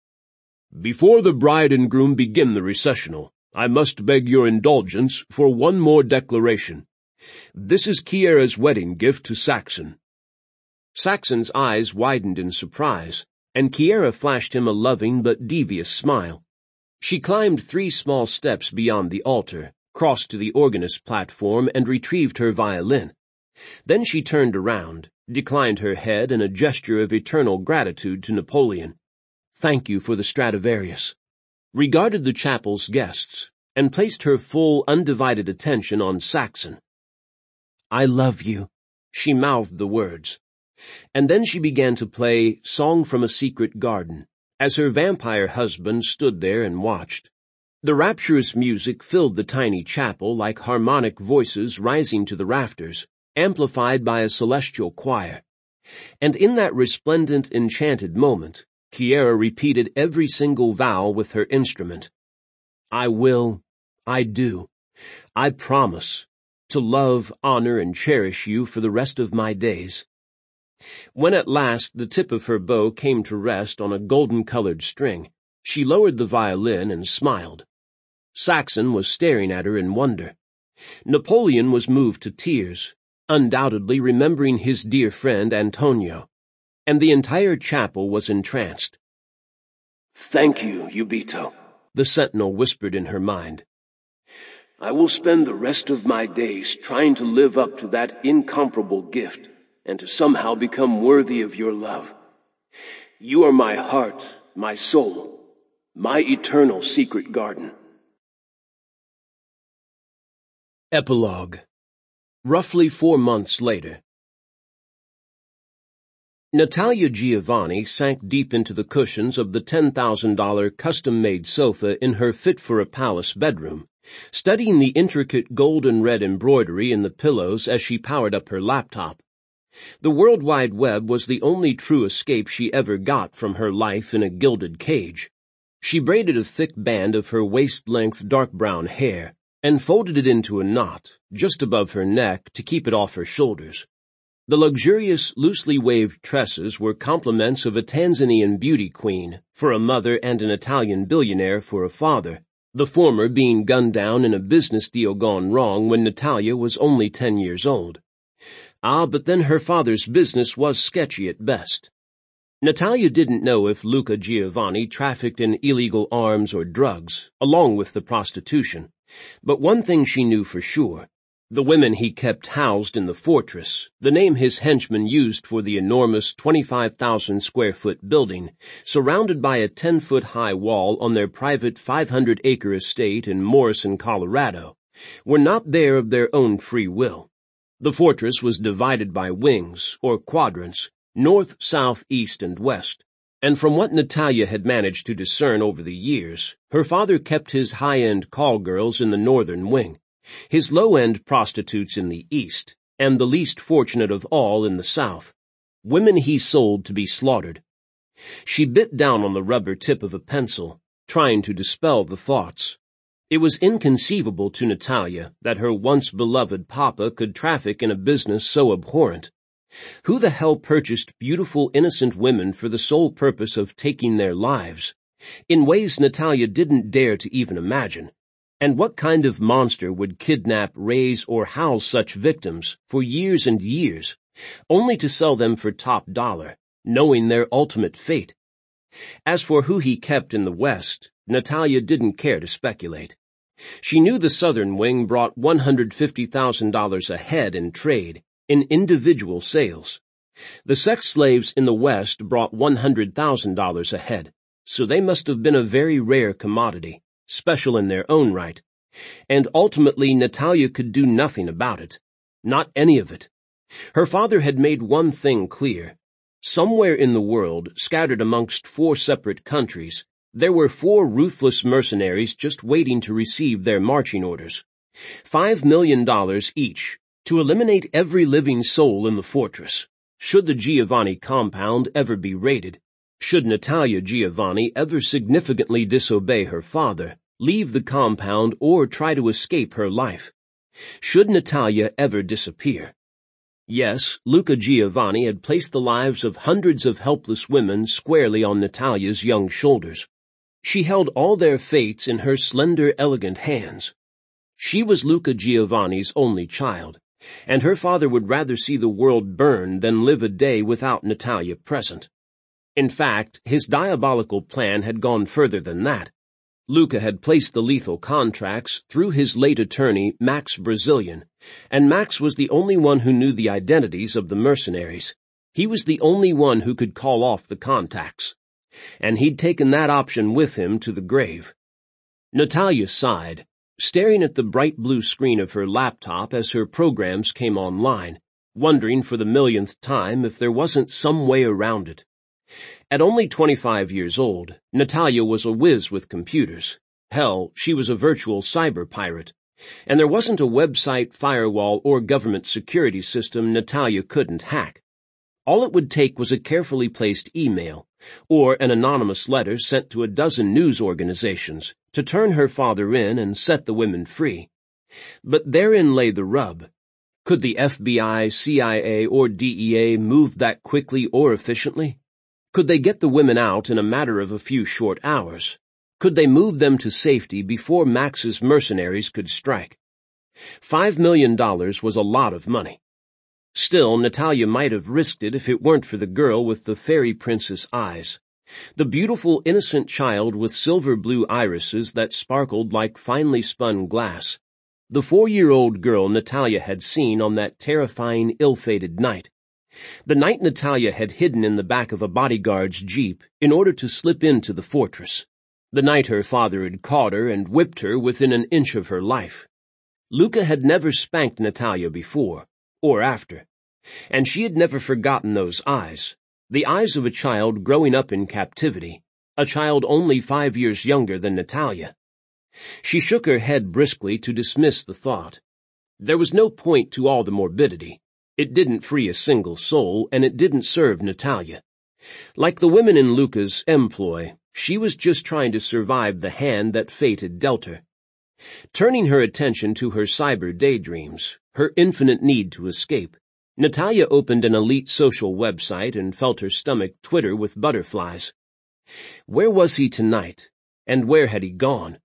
Before the bride and groom begin the recessional, I must beg your indulgence for one more declaration. This is Kiera's wedding gift to Saxon. Saxon's eyes widened in surprise, and Kiera flashed him a loving but devious smile. She climbed three small steps beyond the altar, crossed to the organist platform, and retrieved her violin. Then she turned around, declined her head in a gesture of eternal gratitude to Napoleon. Thank you for the Stradivarius. Regarded the chapel's guests, and placed her full, undivided attention on Saxon. I love you, she mouthed the words. And then she began to play Song from a Secret Garden, as her vampire husband stood there and watched. The rapturous music filled the tiny chapel like harmonic voices rising to the rafters, amplified by a celestial choir. And in that resplendent, enchanted moment, Kiera repeated every single vowel with her instrument. I will, I do, I promise, to love, honor, and cherish you for the rest of my days. When at last the tip of her bow came to rest on a golden-colored string, she lowered the violin and smiled. Saxon was staring at her in wonder. Napoleon was moved to tears, undoubtedly remembering his dear friend Antonio, and the entire chapel was entranced. Thank you, Ubito, the sentinel whispered in her mind. I will spend the rest of my days trying to live up to that incomparable gift and to somehow become worthy of your love. You are my heart, my soul, my eternal secret garden. Epilogue. Roughly four months later. Natalia Giovanni sank deep into the cushions of the ten thousand dollars custom-made sofa in her fit-for-a-palace bedroom, studying the intricate gold and red embroidery in the pillows as she powered up her laptop. The World Wide Web was the only true escape she ever got from her life in a gilded cage. She braided a thick band of her waist-length dark brown hair and folded it into a knot just above her neck to keep it off her shoulders. The luxurious, loosely waved tresses were compliments of a Tanzanian beauty queen for a mother and an Italian billionaire for a father, the former being gunned down in a business deal gone wrong when Natalia was only ten years old. Ah, but then her father's business was sketchy at best. Natalia didn't know if Luca Giovanni trafficked in illegal arms or drugs, along with the prostitution, but one thing she knew for sure. The women he kept housed in the fortress, the name his henchmen used for the enormous twenty-five thousand square foot building, surrounded by a ten foot high wall on their private five hundred acre estate in Morrison, Colorado, were not there of their own free will. The fortress was divided by wings, or quadrants, north, south, east, and west, and from what Natalia had managed to discern over the years, her father kept his high-end call girls in the northern wing, his low-end prostitutes in the east, and the least fortunate of all in the south, women he sold to be slaughtered. She bit down on the rubber tip of a pencil, trying to dispel the thoughts. It was inconceivable to Natalia that her once-beloved papa could traffic in a business so abhorrent. Who the hell purchased beautiful, innocent women for the sole purpose of taking their lives, in ways Natalia didn't dare to even imagine? And what kind of monster would kidnap, raise, or house such victims for years and years, only to sell them for top dollar, knowing their ultimate fate? As for who he kept in the West, Natalia didn't care to speculate. She knew the southern wing brought one hundred fifty thousand dollars a head in trade, in individual sales. The sex slaves in the West brought one hundred thousand dollars a head, so they must have been a very rare commodity, special in their own right. And ultimately Natalia could do nothing about it. Not any of it. Her father had made one thing clear. Somewhere in the world, scattered amongst four separate countries, there were four ruthless mercenaries just waiting to receive their marching orders. Five million dollars each, to eliminate every living soul in the fortress, should the Giovanni compound ever be raided. Should Natalia Giovanni ever significantly disobey her father, leave the compound, or try to escape her life? Should Natalia ever disappear? Yes, Luca Giovanni had placed the lives of hundreds of helpless women squarely on Natalia's young shoulders. She held all their fates in her slender, elegant hands. She was Luca Giovanni's only child, and her father would rather see the world burn than live a day without Natalia present. In fact, his diabolical plan had gone further than that. Luca had placed the lethal contracts through his late attorney, Max Brazilian, and Max was the only one who knew the identities of the mercenaries. He was the only one who could call off the contacts. And he'd taken that option with him to the grave. Natalia sighed, staring at the bright blue screen of her laptop as her programs came online, wondering for the millionth time if there wasn't some way around it. At only twenty-five years old, Natalia was a whiz with computers. Hell, she was a virtual cyber pirate. And there wasn't a website, firewall, or government security system Natalia couldn't hack. All it would take was a carefully placed email, or an anonymous letter sent to a dozen news organizations, to turn her father in and set the women free. But therein lay the rub. Could the F B I, C I A, or D E A move that quickly or efficiently? Could they get the women out in a matter of a few short hours? Could they move them to safety before Max's mercenaries could strike? Five million dollars was a lot of money. Still, Natalia might have risked it if it weren't for the girl with the fairy princess eyes. The beautiful, innocent child with silver-blue irises that sparkled like finely spun glass. The four-year-old girl Natalia had seen on that terrifying, ill-fated night. The night Natalia had hidden in the back of a bodyguard's jeep in order to slip into the fortress. The night her father had caught her and whipped her within an inch of her life. Luca had never spanked Natalia before, or after, and she had never forgotten those eyes, the eyes of a child growing up in captivity, a child only five years younger than Natalia. She shook her head briskly to dismiss the thought. There was no point to all the morbidity. It didn't free a single soul, and it didn't serve Natalia. Like the women in Luca's employ, she was just trying to survive the hand that fate had dealt her. Turning her attention to her cyber daydreams, her infinite need to escape, Natalia opened an elite social website and felt her stomach twitter with butterflies. Where was he tonight, and where had he gone?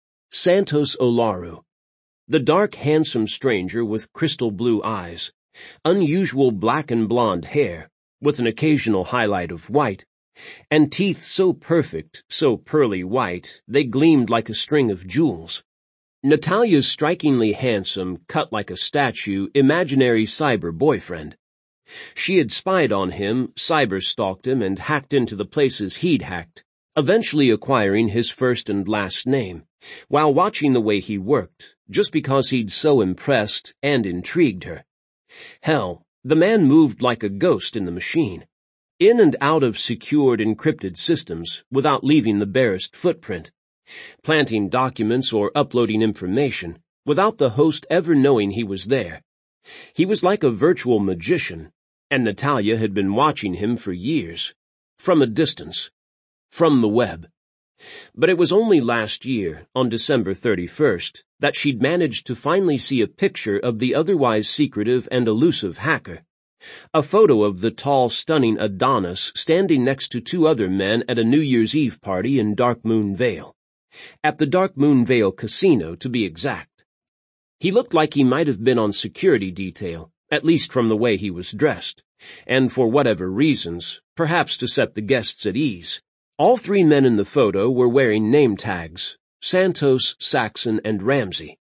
Santos Olaru. The dark, handsome stranger with crystal blue eyes, unusual black and blonde hair, with an occasional highlight of white, and teeth so perfect, so pearly white, they gleamed like a string of jewels. Natalia's strikingly handsome, cut like a statue, imaginary cyber boyfriend. She had spied on him, cyber-stalked him, and hacked into the places he'd hacked, eventually acquiring his first and last name, while watching the way he worked, just because he'd so impressed and intrigued her. Hell, the man moved like a ghost in the machine, in and out of secured, encrypted systems, without leaving the barest footprint, planting documents or uploading information, without the host ever knowing he was there. He was like a virtual magician, and Natalia had been watching him for years, from a distance, from the web. But it was only last year, on December thirty-first, that she'd managed to finally see a picture of the otherwise secretive and elusive hacker. A photo of the tall, stunning Adonis standing next to two other men at a New Year's Eve party in Dark Moon Vale. At the Dark Moon Vale Casino, to be exact. He looked like he might have been on security detail, at least from the way he was dressed, and for whatever reasons, perhaps to set the guests at ease. All three men in the photo were wearing name tags, Santos, Saxon, and Ramsey.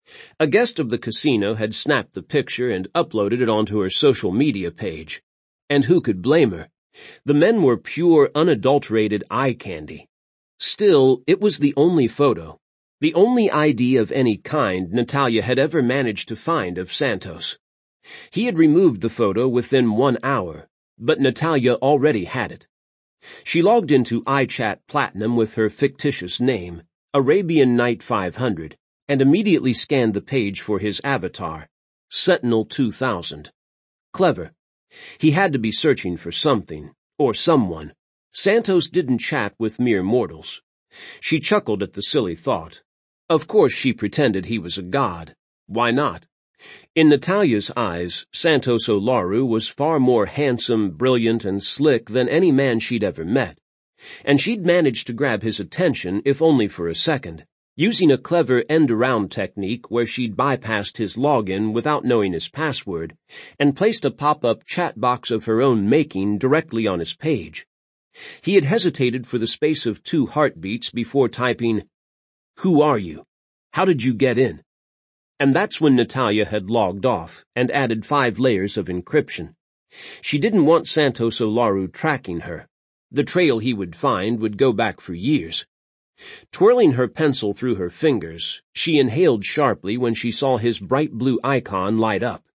A guest of the casino had snapped the picture and uploaded it onto her social media page. And who could blame her? The men were pure, unadulterated eye candy. Still, it was the only photo, the only I D of any kind Natalia had ever managed to find of Santos. He had removed the photo within one hour, but Natalia already had it. She logged into iChat Platinum with her fictitious name, Arabian Night five hundred, and immediately scanned the page for his avatar, Sentinel two thousand. Clever. He had to be searching for something, or someone. Santos didn't chat with mere mortals. She chuckled at the silly thought. Of course she pretended he was a god. Why not? In Natalia's eyes, Santos Olaru was far more handsome, brilliant, and slick than any man she'd ever met. And she'd managed to grab his attention, if only for a second, using a clever end-around technique where she'd bypassed his login without knowing his password, and placed a pop-up chat box of her own making directly on his page. He had hesitated for the space of two heartbeats before typing, "Who are you? How did you get in?" And that's when Natalia had logged off and added five layers of encryption. She didn't want Santos Olaru tracking her. The trail he would find would go back for years. Twirling her pencil through her fingers, she inhaled sharply when she saw his bright blue icon light up.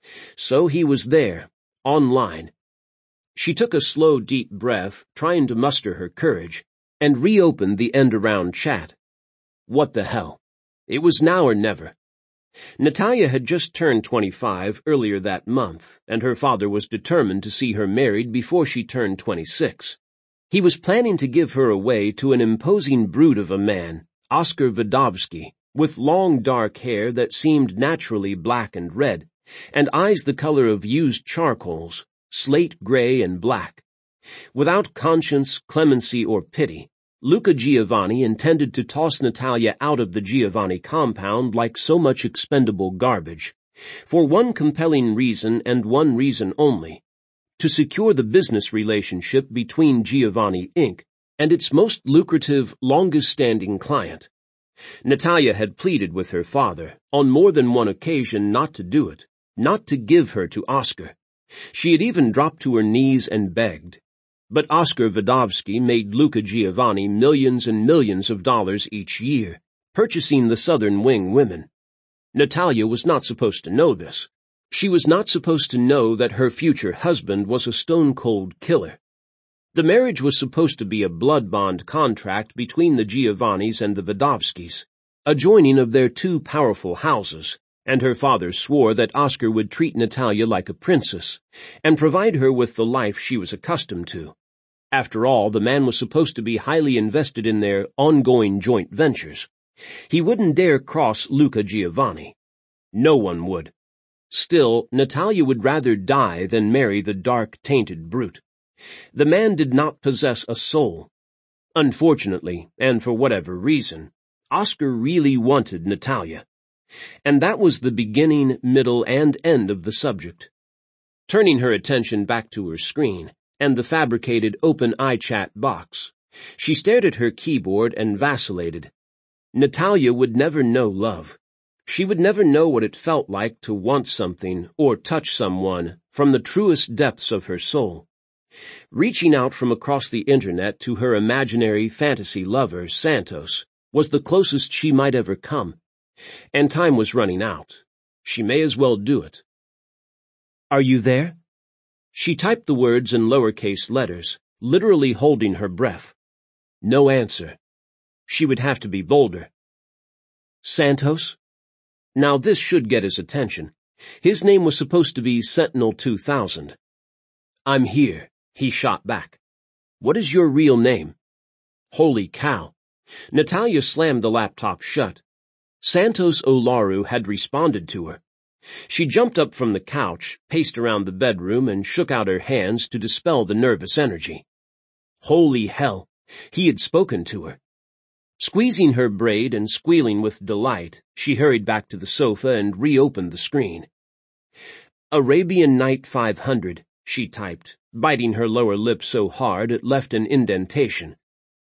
So he was there, online. She took a slow, deep breath, trying to muster her courage, and reopened the end-around chat. What the hell? It was now or never. Natalia had just turned twenty-five earlier that month, and her father was determined to see her married before she turned twenty-six. He was planning to give her away to an imposing brute of a man, Oscar Vodovsky, with long dark hair that seemed naturally black and red, and eyes the color of used charcoals, slate gray and black. Without conscience, clemency, or pity, Luca Giovanni intended to toss Natalia out of the Giovanni compound like so much expendable garbage, for one compelling reason and one reason only: to secure the business relationship between Giovanni Incorporated and its most lucrative, longest-standing client. Natalia had pleaded with her father, on more than one occasion, not to do it, not to give her to Oscar. She had even dropped to her knees and begged. But Oscar Vodovsky made Luca Giovanni millions and millions of dollars each year, purchasing the Southern Wing women. Natalia was not supposed to know this. She was not supposed to know that her future husband was a stone-cold killer. The marriage was supposed to be a blood bond contract between the Giovannis and the Vodovskys, a joining of their two powerful houses, and her father swore that Oscar would treat Natalia like a princess and provide her with the life she was accustomed to. After all, the man was supposed to be highly invested in their ongoing joint ventures. He wouldn't dare cross Luca Giovanni. No one would. Still, Natalia would rather die than marry the dark, tainted brute. The man did not possess a soul. Unfortunately, and for whatever reason, Oscar really wanted Natalia. And that was the beginning, middle, and end of the subject. Turning her attention back to her screen and the fabricated open iChat box, she stared at her keyboard and vacillated. Natalia would never know love. She would never know what it felt like to want something or touch someone from the truest depths of her soul. Reaching out from across the internet to her imaginary fantasy lover, Santos, was the closest she might ever come. And time was running out. She may as well do it. "Are you there?" She typed the words in lowercase letters, literally holding her breath. No answer. She would have to be bolder. "Santos?" Now this should get his attention. His name was supposed to be Sentinel two thousand. "I'm here," he shot back. "What is your real name?" Holy cow. Natalia slammed the laptop shut. Santos Olaru had responded to her. She jumped up from the couch, paced around the bedroom, and shook out her hands to dispel the nervous energy. Holy hell, he had spoken to her. Squeezing her braid and squealing with delight, she hurried back to the sofa and reopened the screen. "Arabian Night five hundred, she typed, biting her lower lip so hard it left an indentation.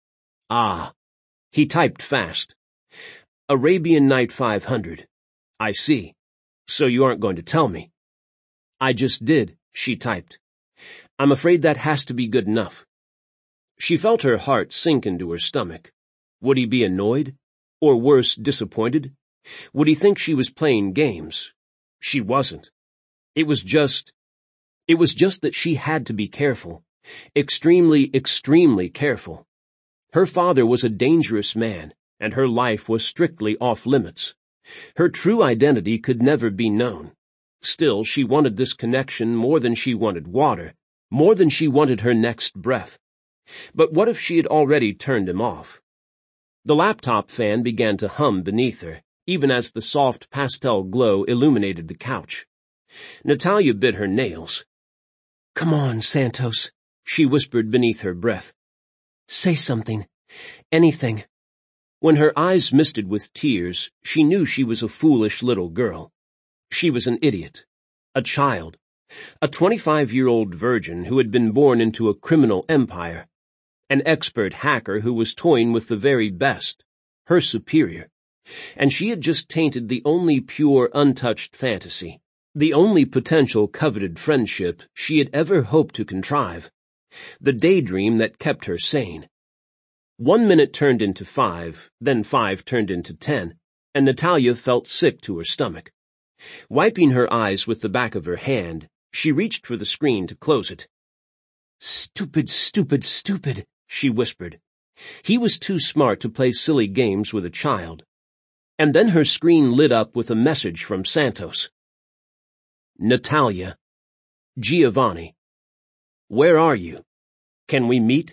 "Ah." He typed fast. "Arabian Night five hundred. I see. So you aren't going to tell me." "I just did," she typed. "I'm afraid that has to be good enough." She felt her heart sink into her stomach. Would he be annoyed? Or worse, disappointed? Would he think she was playing games? She wasn't. It was just... It was just that she had to be careful. Extremely, extremely careful. Her father was a dangerous man, and her life was strictly off-limits. Her true identity could never be known. Still, she wanted this connection more than she wanted water, more than she wanted her next breath. But what if she had already turned him off? The laptop fan began to hum beneath her, even as the soft pastel glow illuminated the couch. Natalia bit her nails. "Come on, Santos," she whispered beneath her breath. "Say something. Anything." When her eyes misted with tears, she knew she was a foolish little girl. She was an idiot. A child. A twenty-five-year-old virgin who had been born into a criminal empire. An expert hacker who was toying with the very best. Her superior. And she had just tainted the only pure, untouched fantasy. The only potential coveted friendship she had ever hoped to contrive. The daydream that kept her sane. One minute turned into five, then five turned into ten, and Natalia felt sick to her stomach. Wiping her eyes with the back of her hand, she reached for the screen to close it. "Stupid, stupid, stupid," she whispered. He was too smart to play silly games with a child. And then her screen lit up with a message from Santos. "Natalia. Giovanni. Where are you? Can we meet?"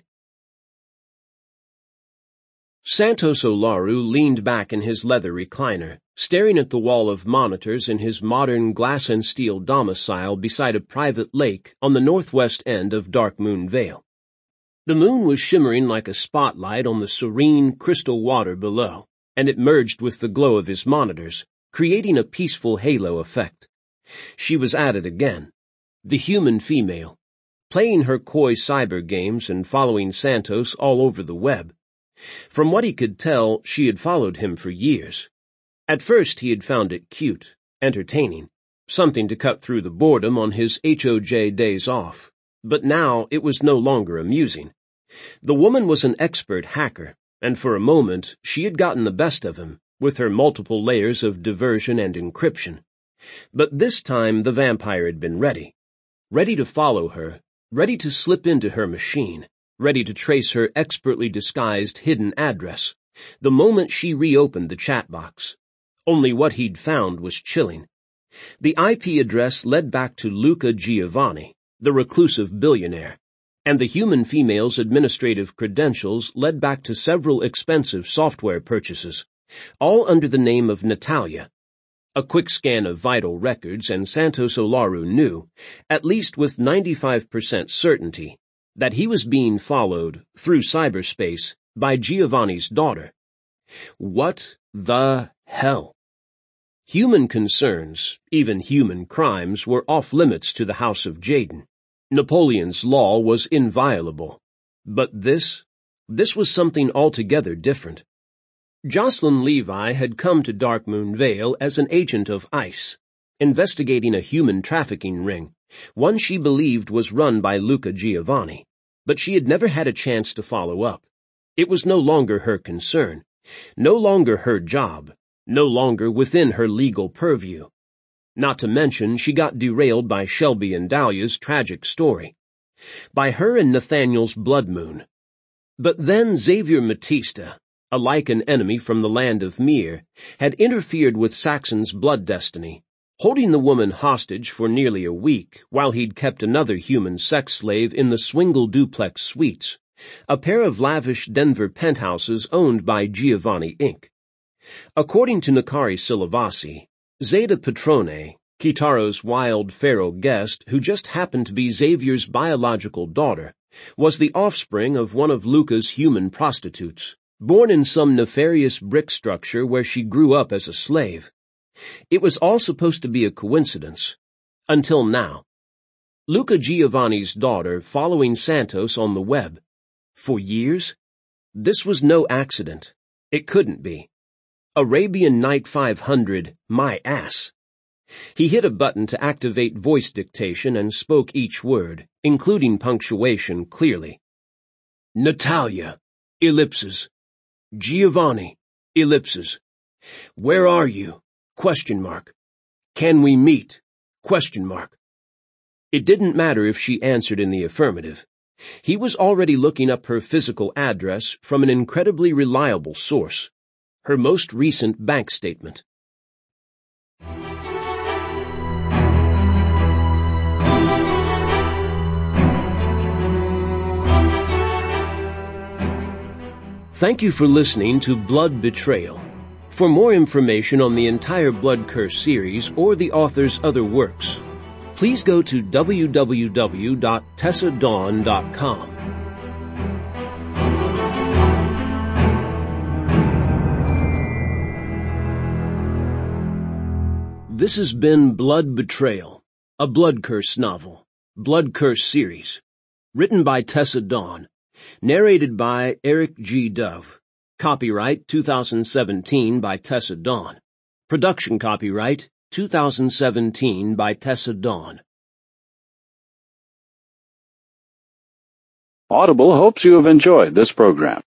Santos Olaru leaned back in his leather recliner, staring at the wall of monitors in his modern glass and steel domicile beside a private lake on the northwest end of Dark Moon Vale. The moon was shimmering like a spotlight on the serene, crystal water below, and it merged with the glow of his monitors, creating a peaceful halo effect. She was at it again. The human female, playing her coy cyber games and following Santos all over the web. From what he could tell, she had followed him for years. At first he had found it cute, entertaining, something to cut through the boredom on his H O J days off. But now it was no longer amusing. The woman was an expert hacker, and for a moment she had gotten the best of him, with her multiple layers of diversion and encryption. But this time the vampire had been ready. Ready to follow her, ready to slip into her machine, ready to trace her expertly disguised hidden address, the moment she reopened the chat box. Only what he'd found was chilling. The I P address led back to Luca Giovanni, the reclusive billionaire, and the human female's administrative credentials led back to several expensive software purchases, all under the name of Natalia. A quick scan of vital records and Santos Olaru knew, at least with ninety-five percent certainty, that he was being followed, through cyberspace, by Giovanni's daughter. What the hell? Human concerns, even human crimes, were off-limits to the House of Jayden. Napoleon's law was inviolable. But this, this was something altogether different. Jocelyn Levi had come to Darkmoon Vale as an agent of ICE, investigating a human trafficking ring, one she believed was run by Luca Giovanni, but she had never had a chance to follow up. It was no longer her concern, no longer her job, no longer within her legal purview. Not to mention she got derailed by Shelby and Dahlia's tragic story, by her and Nathaniel's blood moon. But then Xavier Matista, alike an enemy from the land of Mir, had interfered with Saxon's blood destiny, holding the woman hostage for nearly a week while he'd kept another human sex slave in the Swingle Duplex Suites, a pair of lavish Denver penthouses owned by Giovanni Incorporated. According to Nakari Silavasi, Zeta Petrone, Kitaro's wild feral guest who just happened to be Xavier's biological daughter, was the offspring of one of Luca's human prostitutes, born in some nefarious brick structure where she grew up as a slave. It was all supposed to be a coincidence. Until now. Luca Giovanni's daughter following Santos on the web. For years? This was no accident. It couldn't be. Arabian Night five hundred, my ass. He hit a button to activate voice dictation and spoke each word, including punctuation, clearly. Natalia, ellipses. Giovanni, ellipses. Where are you? Question mark. Can we meet? Question mark. It didn't matter if she answered in the affirmative. He was already looking up her physical address from an incredibly reliable source. Her most recent bank statement. Thank you for listening to Blood Betrayal. For more information on the entire Blood Curse series or the author's other works, please go to w w w dot tessa dawn dot com. This has been Blood Betrayal, a Blood Curse novel, Blood Curse series, written by Tessa Dawn, narrated by Eric G. Dove, copyright two thousand seventeen by Tessa Dawn, production copyright two thousand seventeen by Tessa Dawn. Audible hopes you have enjoyed this program.